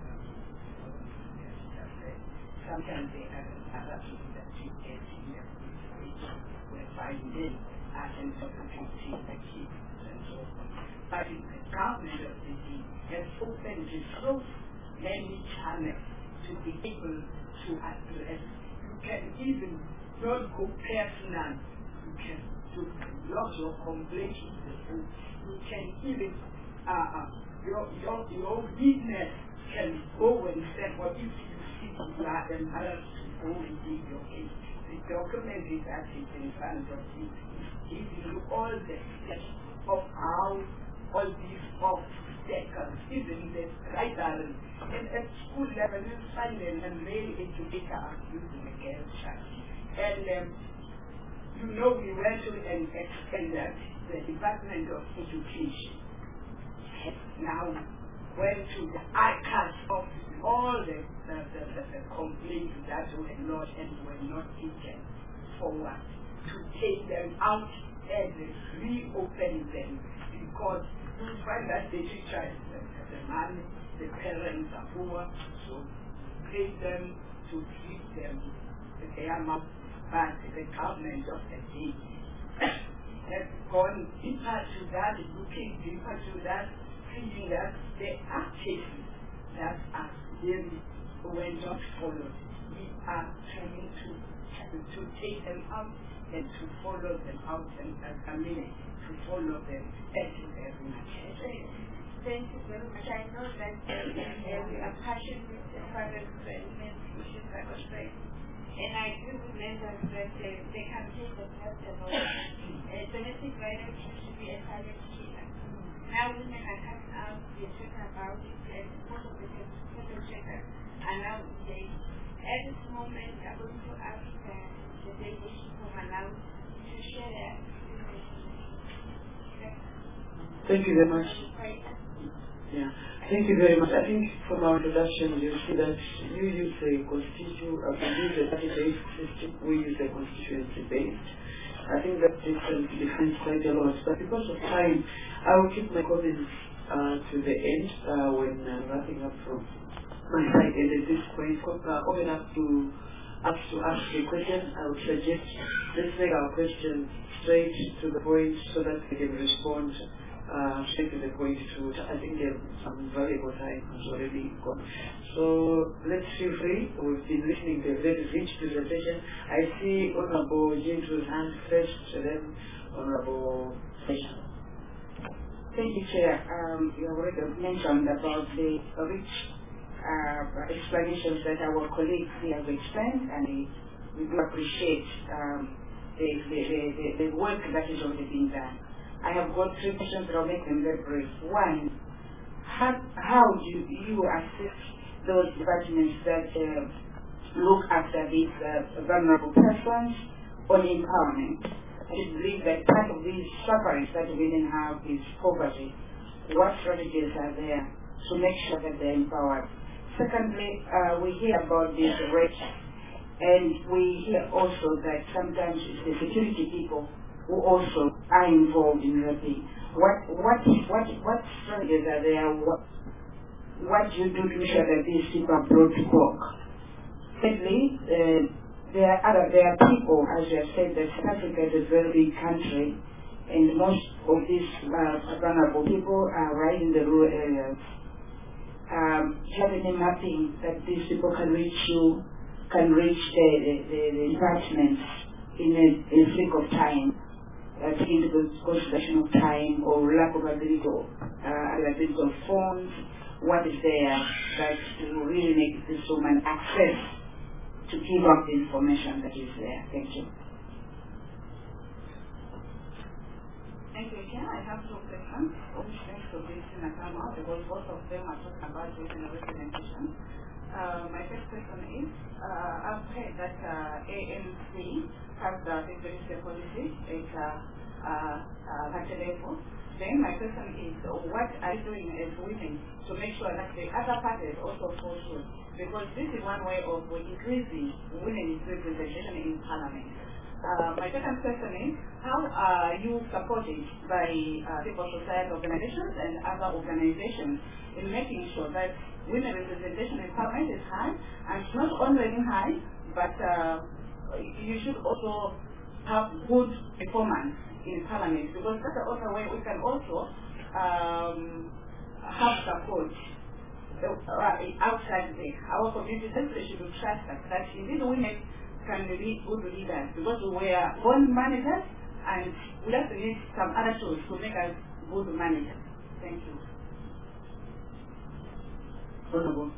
Sometimes they have other people that you get in their place whereby they are in sort of teaching the kids and so on. But the government of the city has opened so many channels to be able to address. You can even not go personal. You can to lodge your complaint in the school. You can even uh, uh, your your your witness can go and say, what if you you are embarrassed to go and give your case. The document is actually in front of you. give you all the steps of how all these obstacles, even the right balance. And at school level, you find an male educator using a girl child. And um, you know, we went to an extent that the Department of Education has now went to the archives of all the, the, the, the, the complaints that were lodged and were not taken forward to take them out and reopen them, because you find that the teacher is the, the man, the parents are poor, so pay them to treat them with their mouth, but the government of the day has gone deeper to that, looking deeper to that, seeing that there are cases that are really were not followed. We are trying to to take them out and to follow them out and uh, I mean to follow them. Thank you very much. Thank you very much. I know that uh, we are passionate about women's issues like Australia. And I agree with members that uh, they can take the first of all. Uh, domestic violence should be a silent killer. Now women are coming out, they're talking about it, and most of the perpetrators are now engaged. At this moment, I'm going to ask uh, the delegation from Malawi to share their experience. Thank you very much. Yeah, thank you very much. I think from our introduction, you see that you use a constitution, uh, you use a party-based system, we use a constituency-based. I think that difference defines quite a lot. But because of time, I will keep my comments uh, to the end uh, when uh, wrapping up from my side. And at this point, uh, open up to us to ask a question. I would suggest let's make our questions straight to the point so that we can respond uh, straight to the point. To I think uh, some valuable time has already gone. So let's feel free. We've been listening to a very rich presentation. I see Honorable Jintu's hand first, and then Honorable Session. Thank you, Chair. Um, you already mentioned about the rich uh, explanations that our colleagues here have explained, and we, we do appreciate um, the, the, the, the work that is already being done. I have got three questions, but I'll make them very brief. One, how, how do you assist those departments that uh, look after these uh, vulnerable persons on empowerment? I believe that part of these sufferings that women have is poverty. What strategies are there to make sure that they're empowered? Secondly, uh, we hear about these rapes, and we hear also that sometimes it's the security people who also are involved in raping. What what what what strategies are there? What what do you do to ensure that these people are brought to book? Thirdly, uh, there are other there are people, as you have said, that South Africa is a very big country, and most of these uh, vulnerable people are right in the rural areas. Um, do you have any mapping that these people can reach you, can reach the, the, the, the departments in a, in a flick of time, uh, taking into consideration of time or lack of ability or uh, availability of phones? What is there that will really make this woman access to give up the information that is there? Thank you. Thank you, Ken. I have two questions. Which thanks for this in a time out because both of them are talking about this in a representation. Uh, my first question is, uh, I've heard that uh, A N C has the security policy at uh, uh, uh, level. Then my question is, what are you doing as women to make sure that the other parties also follow through? Because this is one way of increasing women's representation in Parliament. Uh, my second question is, how are you supported by uh, civil society organizations and other organizations in making sure that women representation in Parliament is high, and not only high, but uh, you should also have good performance in Parliament, because that's the other way we can also um, have support uh, outside the, our community. They should trust us that indeed women can be good leaders, because we are born managers and we just need some other tools to make us good managers. Thank you. Honorable.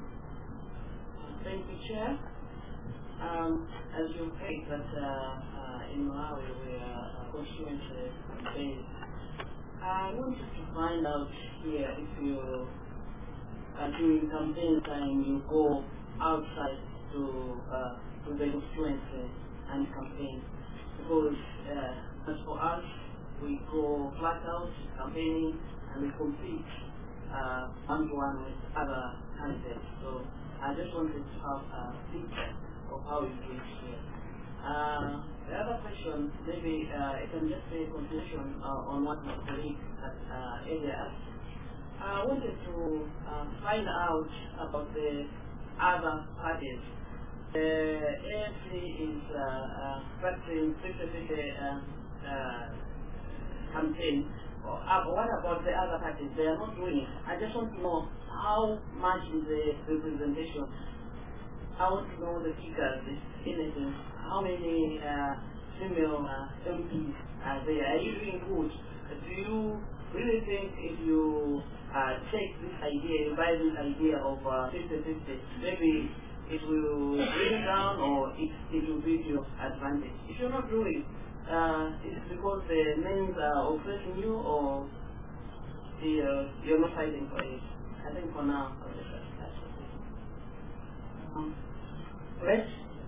Thank you, Chair. Um, as you say that uh, uh, uh, in Malawi where uh, constituency campaigns. I wanted to find out here if you are doing campaigns and you go outside to, uh, to the constituency and campaign. Because uh, as for us, we go flat out campaigning and we compete uh, one-to-one with other candidates. So I just wanted to have a picture of how it is here. Uh, the other question, maybe uh, I can just say a conclusion uh, on what my colleague had uh, earlier asked. I wanted to uh, find out about the other parties. The A F C is uh, uh, practicing fifty-fifty uh, uh, campaign. Uh, what about the other parties? They are not doing it. I just want to know how much is the representation. I want to know the figures, if anything. How many uh, female uh, M Ps are there? Are you doing good? Do you really think if you uh, take this idea, you buy this idea of fifty-fifty, uh, maybe it will bring it down or it, it will be to your advantage? If you're not doing uh, is it because the men are oppressing you or the, uh, you're not fighting for it? I think for now, I'll just ask that. Um, Rest?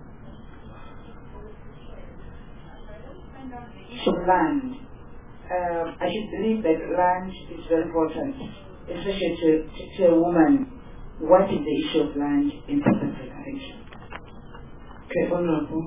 So land. Uh, I should believe that land is very important, especially to, to, to a woman. What is the issue of land in South Africa? Thank you. Okay, Honorable.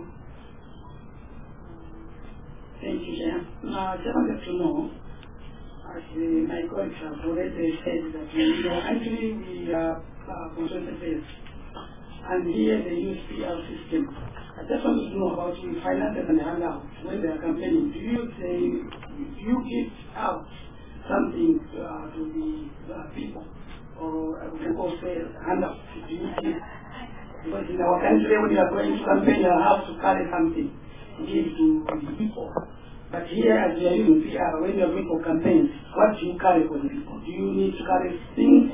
Thank you, Jan. Now, I just wanted to know, as the, my colleagues have already said, that we, you know, actually we are uh, consultative, and here they use P R system. I just want to know about the finances and handouts when they are campaigning. Do you say, do you give out something uh, to the uh, people, or uh, we can also say handouts? Do you give? Because in our country, when you are going to campaign, you have to carry something to give to the people. But here, as you are using P R, when you are going for campaigns, what do you carry for the people? Do you need to carry things?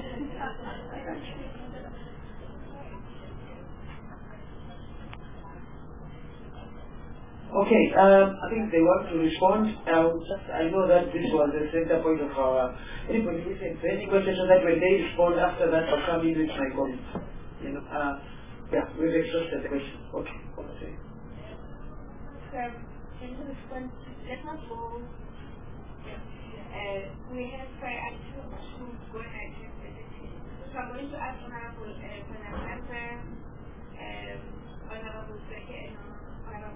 Okay, um, I think they want to respond. Um, just, I know that this was the center point of our. Anybody listen to any questions so that when they respond after that, I'll come in with my comments. You know, uh, yeah, we've exhausted the question. Okay, okay. So, can you respond? Let's not go. Uh, we have quite a few who go ahead with the team. So I'm going to ask Honorable uh, Honorable um, Honorable Seke and Honorable.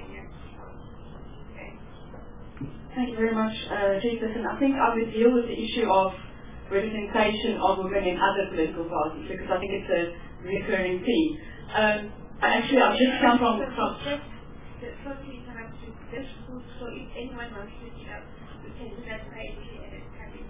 Thank you very much, uh, Chairperson. I think I would deal with the issue of representation of women in other political parties because I think it's a recurring theme. Um, actually, I've just come from... from just, firstly, just so if anyone wants to speak up, we can do that quietly and coming.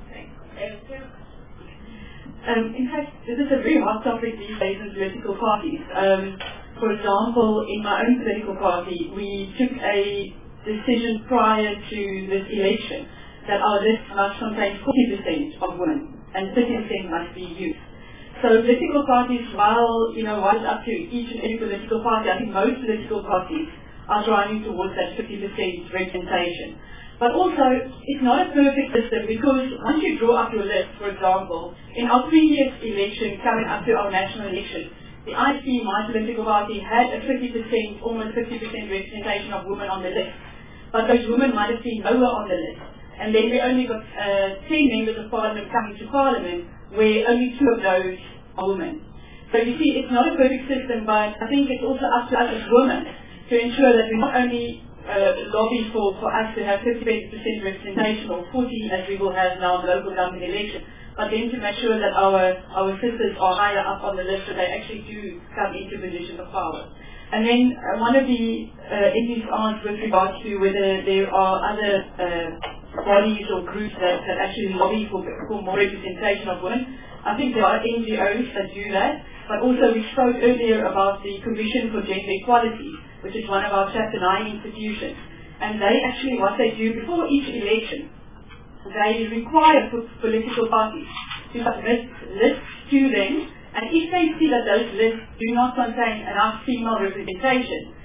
Um, in fact, this is a very hot topic these days in political parties. Um, for example, in my own political party, we took a decision prior to this election that our list must contain forty percent of women and thirty percent must be youth. So political parties, while, you know, while it's up to each and every political party, I think most political parties are driving towards that fifty percent representation. But also, it's not a perfect system because once you draw up your list, for example, in our previous election coming up to our national election, the I P, my political party, had a fifty percent, almost fifty percent representation of women on the list. But those women might have been lower on the list. And then we only got uh, ten members of parliament coming to parliament, where only two of those are women. So you see, it's not a perfect system, but I think it's also up to us as women to ensure that we not only uh, lobby for, for us to have fifty percent representation, or forty as we will have now in the local government election, but then to make sure that our, our sisters are higher up on the list so they actually do come into positions of power. And then uh, one of the uh, M Ps asked with regard to whether there are other uh, bodies or groups that, that actually lobby for, for more representation of women. I think there are N G Os that do that, but also we spoke earlier about the Commission for Gender Equality, which is one of our Chapter nine institutions. And they actually, what they do before each election, they require political parties to submit lists to them, and if they see that those lists do not contain enough female representation,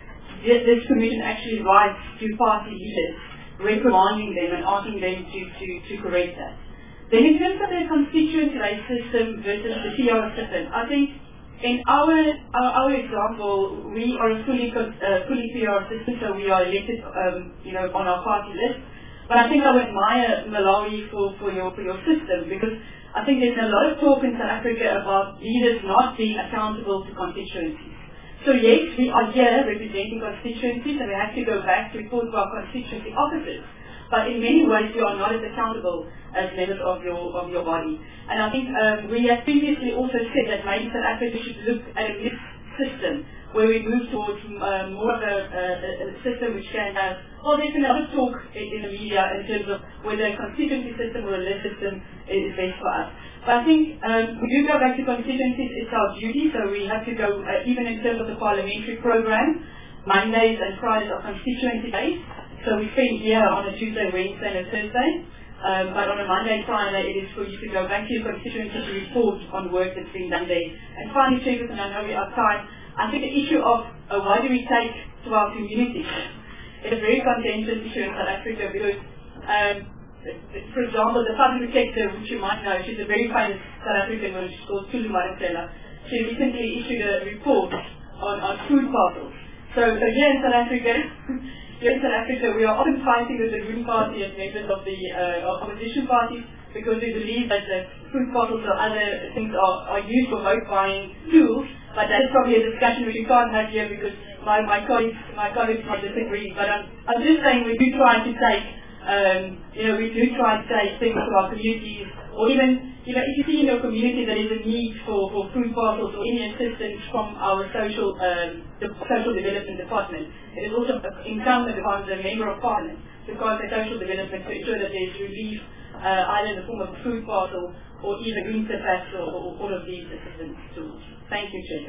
this commission actually writes to party leaders, reprimanding them and asking them to, to, to correct that. Then in terms of the constituent-based system versus the P R system, I think in our, our our example, we are a fully uh, fully P R system, so we are elected, um, you know, on our party list. But I think I would admire Malawi for, for your for your system, because I think there's a lot of talk in South Africa about leaders not being accountable to constituencies. So yes, we are here representing constituencies, and we have to go back to report to our constituency offices. But in many ways, you are not as accountable as members of your of your body. And I think um, we have previously also said that maybe South Africa should look at a mixed system, where we move towards um, more of a, a, a system which can have, well, there's another talk in, in the media in terms of whether a constituency system or a list system is best for us. But I think um, we do go back to constituencies, it's our duty, so we have to go, uh, even in terms of the parliamentary program, Mondays and Fridays are constituency based. So we spend here on a Tuesday, Wednesday and a Thursday. Um, but on a Monday and Friday, it is for you to go back to your constituency to report on work that's been done there. And finally, Chairperson, and I know we are time, I think the issue of uh, why do we take to our communities is a very contentious issue in South Africa, because, um, for example, the public protector, which you might know, she's a very famous South African woman, she's called Tulu Madonsela. She recently issued a report on, on food parcels. So, so here in South Africa, here in South Africa, we are often fighting with the Green Party as members of the uh, opposition parties, because we believe that the food parcels or other things are, are used for vote buying tools. But that's probably a discussion which we can't have here, because my, my colleagues my colleagues might disagree. But I'm, I'm just saying we do try to take, um, you know, we do try to take things to our communities, or even, you know, if you see in your community there is a need for, for food parcels or any assistance from our social um, the social development department, it is also incumbent upon the member of parliament to contact social development to ensure that there is relief, uh, either in the form of a food parcel or either green packs or, or all of these assistance tools. Thank you, Chair.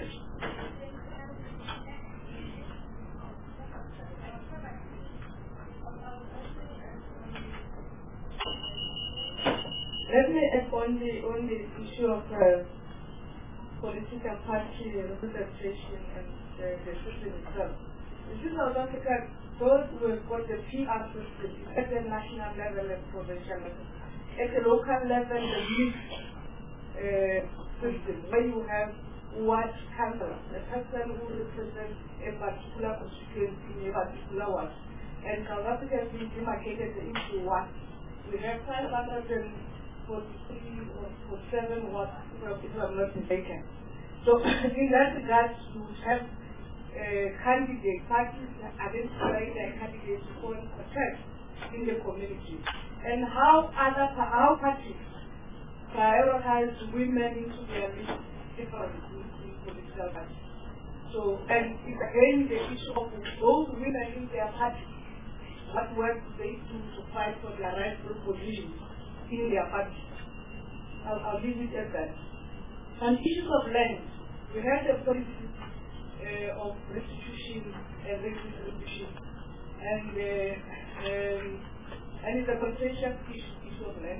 Let me add on the, on the issue of uh, political party representation and uh, the system itself. In South Africa, those who have got the P R system at the national level and provincial level. At the local level, the mixed uh, system, where you have what councillor, a person who represents a particular constituency in a particular one. And South Africa has been demarcated into what? We have five hundred forty-three or forty-seven what, if I'm not mistaken. So in that regard, you have uh, candidate parties identifying their candidates for protect in the community, and how other how parties prioritize women into their list differently in political parties. So, and it's again the issue of those women in their parties. What work do they do to fight for their rightful position in their party? I'll, I'll leave it at that. On issues of land, we have the policy uh, of restitution and redistribution, and uh, um, and it's a contentious issue, issue of land.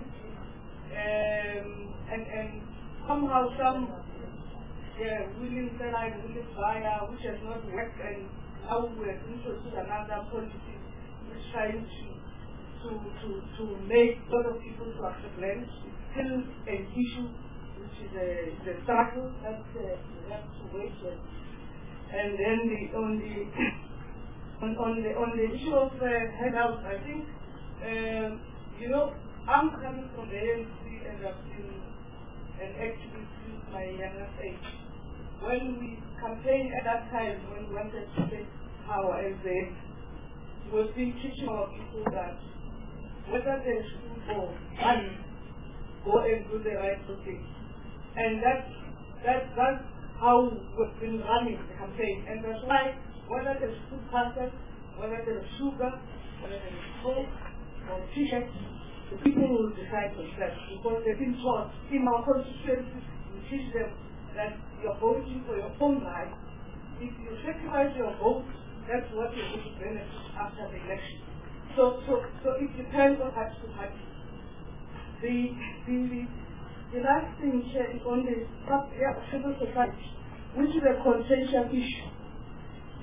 Um, and, and somehow some uh, willing seller and willing buyer, which has not worked, and now we have introduced another policy which trying to to to to make a lot of people to accept land. It's still an issue which is a the struggle that uh, we have to wait with. And then the on the on, on the on the issue of uh, handouts, I think um, you know, I'm coming from the A N C and I've been an activist since my youngest age. When we campaigned at that time, when we wanted to take power as the we've been teaching our people that whether they should go and go and do the right thing. And that's, that's, that's how we've been running the campaign. And that's why whether there's food parcels, whether there's sugar, whether there's coke or t-shirts, the people will decide themselves, because they've been taught in our constituencies, we teach them that you're voting for your own right. If you sacrifice your vote, that's what you're going to benefit after the election. So, so, so it depends on party to party. The, the, the, the last thing here is on the civil society, which is a contentious issue.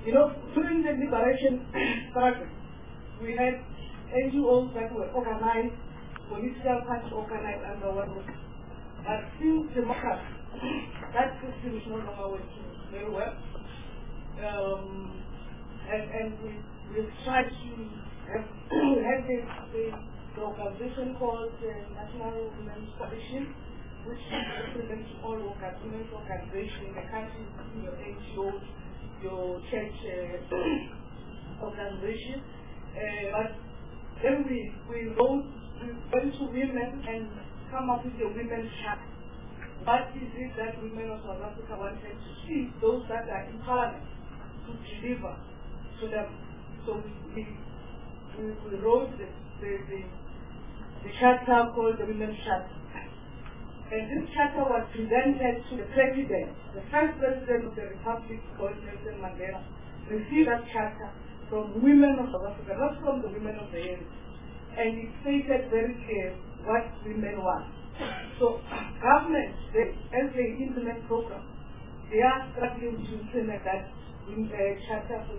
You know, during the liberation struggle, we had N G Os that were organized, political parties organized under one roof. But since democracy, that system is no longer working very well. Um, and, and we, we've tried to have, have the, the, the organization called the National Women's Coalition, which represents all organ, women's organizations in the country, your N G Os, your church uh, organization. Uh, but then we, we wrote, we went to women and come up with the women's charter. What is it that women of South Africa wanted to see? Those that are in parliament to deliver to them. So we, we, we wrote the, the, the, the charter called the Women's Charter. And this charter was presented to the president, the first president of the Republic, called Nelson Mandela, received that charter from women of South Africa, not from the women of the area. And it stated very clear what women want. So governments, they, as they implement programs, they are struggling to implement that in the charter for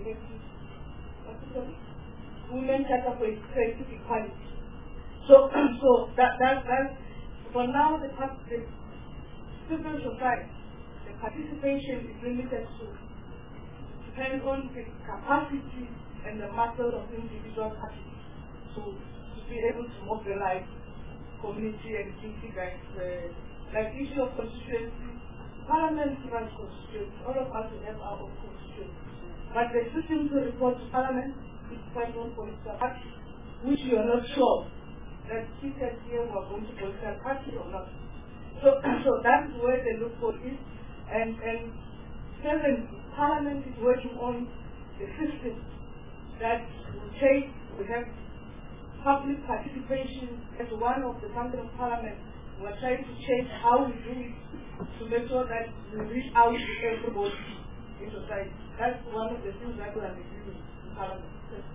women charter for effective equality. So, so that that that for now the, the civil society, the participation is limited to depend on the capacity and the muscle of individual parties to, to be able to mobilize community and community guys, uh, like issue of constituency, Parliament runs constituency, all of us will have our own constituency. But the system to report to Parliament is quite one political party, which you are not sure that people here were going to political party or not. So, so that's where the loophole is. And, and seven, Parliament is working on the system that will take, we have public participation as one of the functions of Parliament. We are trying to change how we do it to make sure that we reach out to everybody in society. That's one of the things that we are doing in Parliament.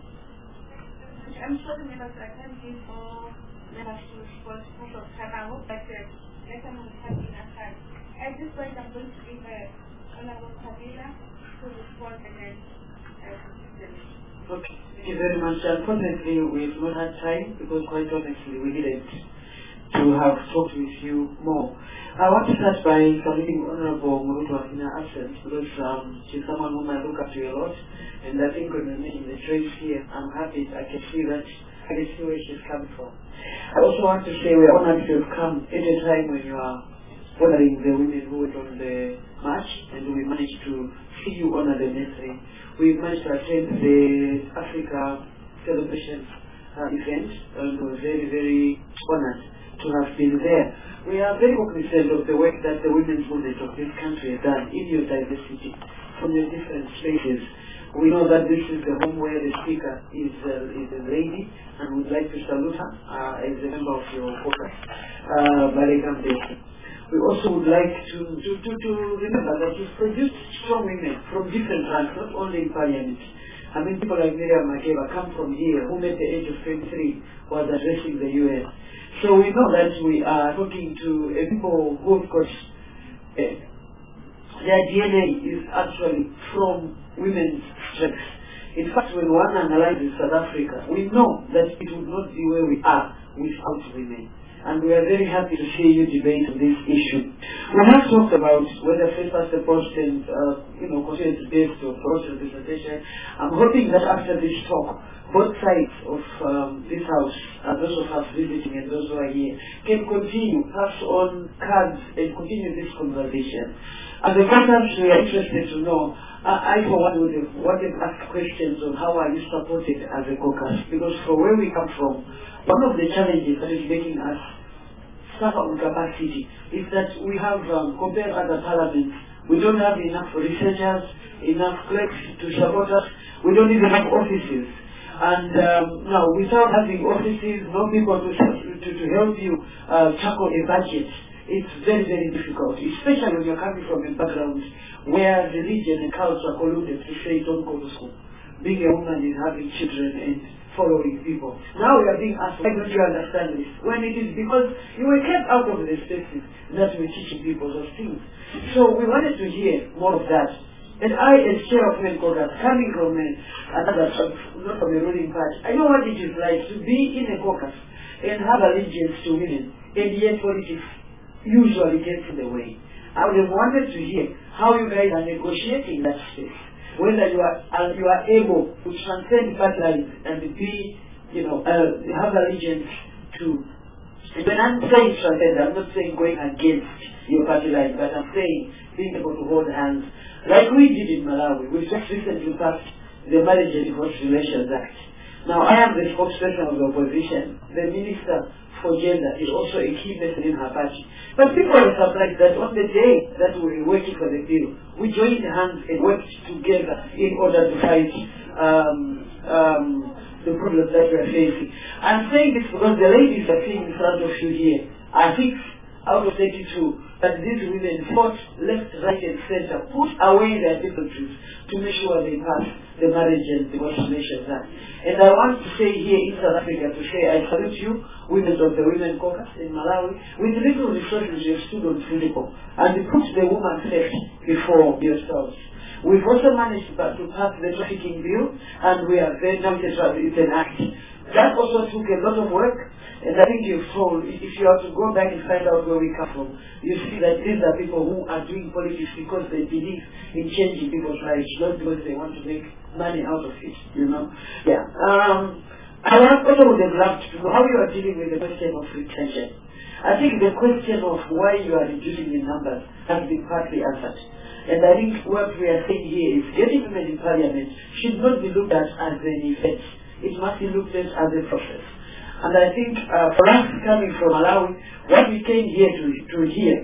I'm sure the members I can't give all members to respond because of time. I hope that the letter will have enough time. At this point, I'm going to give uh, Honorable Kabila to respond and then uh, the Okay, thank you very much. Unfortunately, we've not had time because quite honestly, we needed to have talked with you more. I want to start by saluting Honorable Murutu in her absence because um, she's someone whom I look up to a lot, and I think when we're making the choice here, I'm happy I can see that, I can see where she's coming from. I also want to say we're honored to have come at a time when you are honoring the women who went on the march, and we managed to see you honor the ministry. We managed to attend the Africa celebration uh, event, and we're very, very honored to have been there. We are very cognizant of the work that the women's movement of this country has done in your diversity from the different spaces. We know that this is the home where the speaker is, uh, is a lady, and we'd like to salute her uh, as a member of your caucus, uh, Barikam Desi. We also would like to, to, to, to remember that you've produced strong women from different ranks, not only in Parliament. I mean, people like Miriam Makeba come from here, who at the age of twenty-three was addressing the U N. So we know that we are talking to uh, people who, of course, uh, their D N A is actually from women's strength. In fact, when one analyzes South Africa, we know that it would not be where we are without women. And we are very happy to see you debate on this issue. We have talked about whether first past the post and, uh, you know, constituency-based or post representation. I'm hoping that after this talk, both sides of um, this house, uh, those of us visiting and those who are here, can continue, pass on cards and continue this conversation. As a conference, we are interested to know, uh, I for one would have wanted to ask questions on how are you supported as a caucus, because from where we come from, one of the challenges that is making us suffer on capacity is that we have, um, compared to other parliaments, we don't have enough researchers, enough clerks to support us, we don't even have offices. And um, now, without having offices, no people to, to, to help you uh, tackle a budget, it's very, very difficult, especially when you're coming from a background where religion and culture colluded to say don't go to school. Being a woman is having children and following people. Now we are being asked, why don't you understand this? When it is because you were kept out of the spaces that we're teaching people those things. So we wanted to hear more of that. And I, as chair of Women Caucus, coming from a, another, not from a ruling party, I know what it is like to be in a caucus and have allegiance to women, and yet politics usually gets in the way. I would have wanted to hear how you guys are negotiating that space, whether you are uh, you are able to transcend party lines and be, you know, uh, have allegiance to. When I'm saying transcend, I'm not saying going against your party line, but I'm saying being able to hold hands, like we did in Malawi. We just recently passed the Marriage and Divorce Relations Act. Now, I am the spokesperson of the opposition. The Minister for Gender is also a key person in her party. But people are surprised that on the day that we were working for the bill, we joined hands and worked together in order to fight um, um, the problems that we are facing. I'm saying this because the ladies are sitting in front of you here. I think out of thirty-two, that these women fought left, right, and center, put away their differences to make sure they pass the Marriage and Divorce Relations Act. And I want to say here in South Africa to say I salute you, women of the Women Caucus in Malawi. With little resources, you have stood on principle and you put the woman first before yourselves. We've also managed to pass the trafficking bill, and we are very now it's an act. That also took a lot of work. And I think you've told, if you have to go back and find out where we come from, you see that these are people who are doing politics because they believe in changing people's lives, not because they want to make money out of it, you know. Yeah. Um, I also would have loved to know how you are dealing with the question of retention. I think the question of why you are reducing the numbers has been partly answered. And I think what we are saying here is getting women in parliament should not be looked at as an event. It must be looked at as a process. And I think uh, for us coming from Malawi, what we came here to, to hear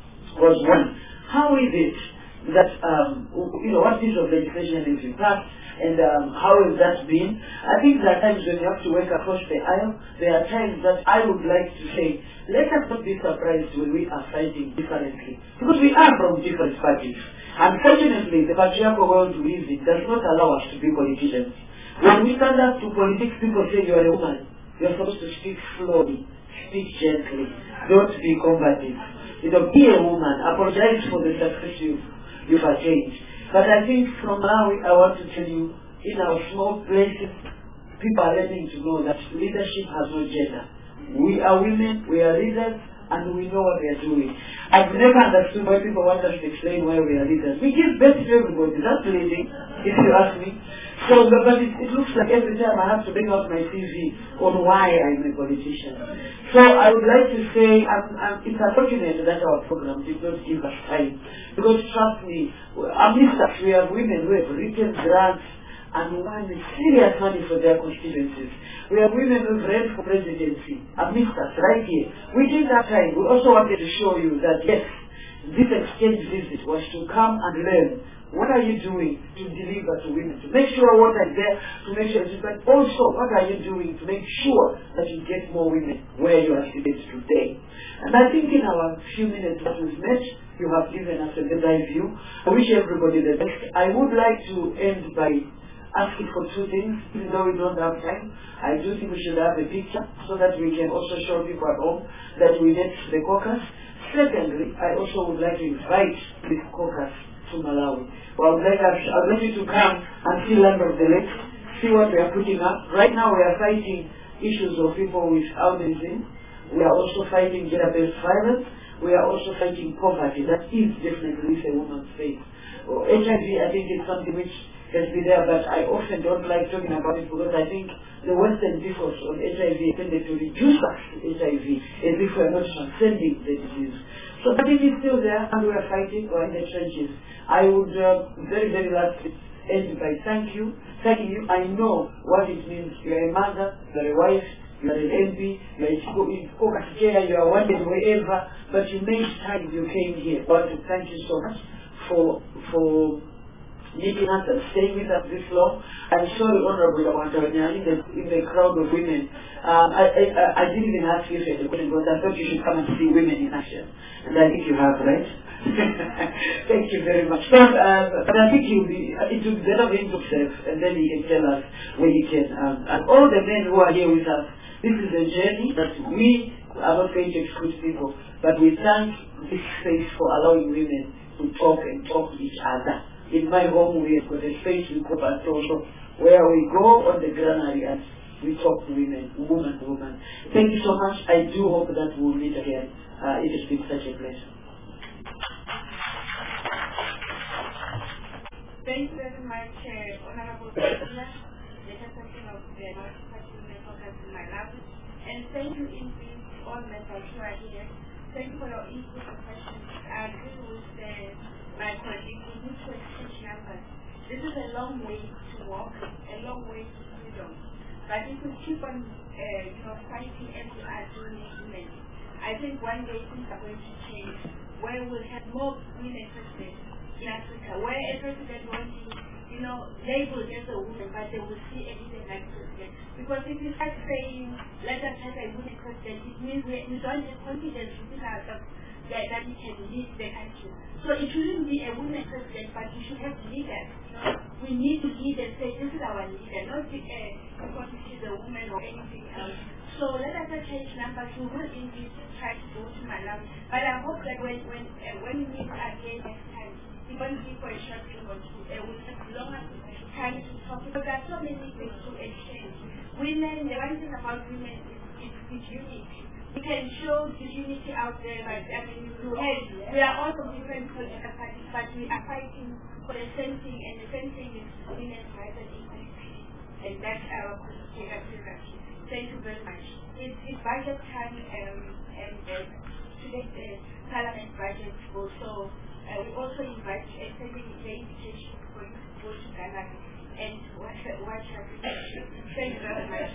was one, how is it that, um, you know, what piece of legislation has been passed and um, how has that been? I think there are times when you have to work across the aisle. There are times that I would like to say, let us not be surprised when we are fighting differently. Because we are from different parties. Unfortunately, the patriarchal world we live in does not allow us to be politicians. When we stand up to politics, people say you are a woman. You're supposed to speak slowly, speak gently, don't be combative. You know, be a woman, apologize for the success you've, you've attained. But I think from now, I want to tell you, in our small places, people are learning to know that leadership has no gender. We are women, we are leaders, and we know what we are doing. I've never understood why people want us to explain why we are leaders. We give birth to everybody, that's leading, if you ask me. So, but it, it looks like every time I have to bring out my C V on why I'm a politician. So I would like to say, I'm, I'm, it's unfortunate that our program did not give us time. Because trust me, amidst us we have women who have written grants and won serious money for their constituencies. We have women who have ran for presidency amidst us right here. We did that time. We also wanted to show you that yes, this exchange visit was to come and learn. What are you doing to deliver to women? To make sure what is there, to make sure it's but also what are you doing to make sure that you get more women where you are seated today? And I think in our few minutes that we've met, you have given us a better view. I wish everybody the best. I would like to end by asking for two things, even though we don't have time. I do think we should have a picture so that we can also show people at home that we met the caucus. Secondly, I also would like to invite this caucus to Malawi. Well, I would like, I would like you to come and see Land of the Lake, see what we are putting up. Right now we are fighting issues of people with albinism. We are also fighting gender-based violence. We are also fighting poverty. That is definitely a woman's face. Well, H I V, I think it's something which has been there, but I often don't like talking about it because I think the Western discourse on H I V tended to reduce us to H I V as if we are not transcending the disease. So but it is still there and we are fighting or in the trenches. I would uh, very, very lastly end by thank you. Thanking you. I know what it means. You are a mother, you are a wife, you are an M P, you are a caucus chair, you are wanted wherever, but you made time, you came here. I want to thank you so much for for meeting us and staying with us this long. I'm sorry, Honorable Awantawanya, in the, in the crowd of women. Um, I, I, I didn't even ask you if you couldn't go. I thought you should come and see women in action. And I think you have, right? Thank you very much. But, uh, but I think you'll be, it will be better for him to serve, and then he can tell us where he can. Um, and all the men who are here with us, this is a journey that we are not going to exclude people, but we thank this space for allowing women to talk and talk to each other. In my home, we have got a space we call Batosho, where we go on the granary and we talk to women, woman to woman. Thank you so much. I do hope that we'll meet again. Uh, it has been such a pleasure. Thank you very much, uh, Honorable President, the Chairperson of the North Pacific Focus in Malawi, and thank you indeed all members who are here. Thank you for your input and questions. I agree with uh, my colleague. We need to exchange numbers. This is a long way to walk, a long way to freedom. But if we keep on, uh, you know, fighting as we are doing as women, I think one day things are going to change, where we'll have more women presidents in Africa, where a president won't be, you know, labeled as a woman, but they will see a leader like president. Because if you start saying, let us have a woman president, it means we, we don't have confidence within ourselves that, that we can lead the country. So it shouldn't be a woman president, but we should have leaders. You know, we need to lead and say, this is our leader, not the, uh, because she's a woman or anything else. So let us not change numbers. We will indeed try to go to Malawi. But I hope that when when uh, when we meet again next time, even if for a short period or two, uh, we'll have longer time to talk. Because there are so many things to exchange. Women, the one thing about women is, is, is unity. We can show the unity out there, but I mean, you have, we are all from different political parties, but we are fighting for the same thing, and the same thing is women's rights and equality. And that's our political. Thank you very much. It's, it's budget time, um, and uh, today's uh, Parliament budget goes, so uh, we also invite uh, sending the invitation for you to go to Ghana and watch watch our presentation. Thank you very much.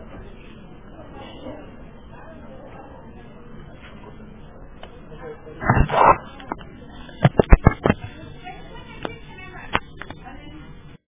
Thank you.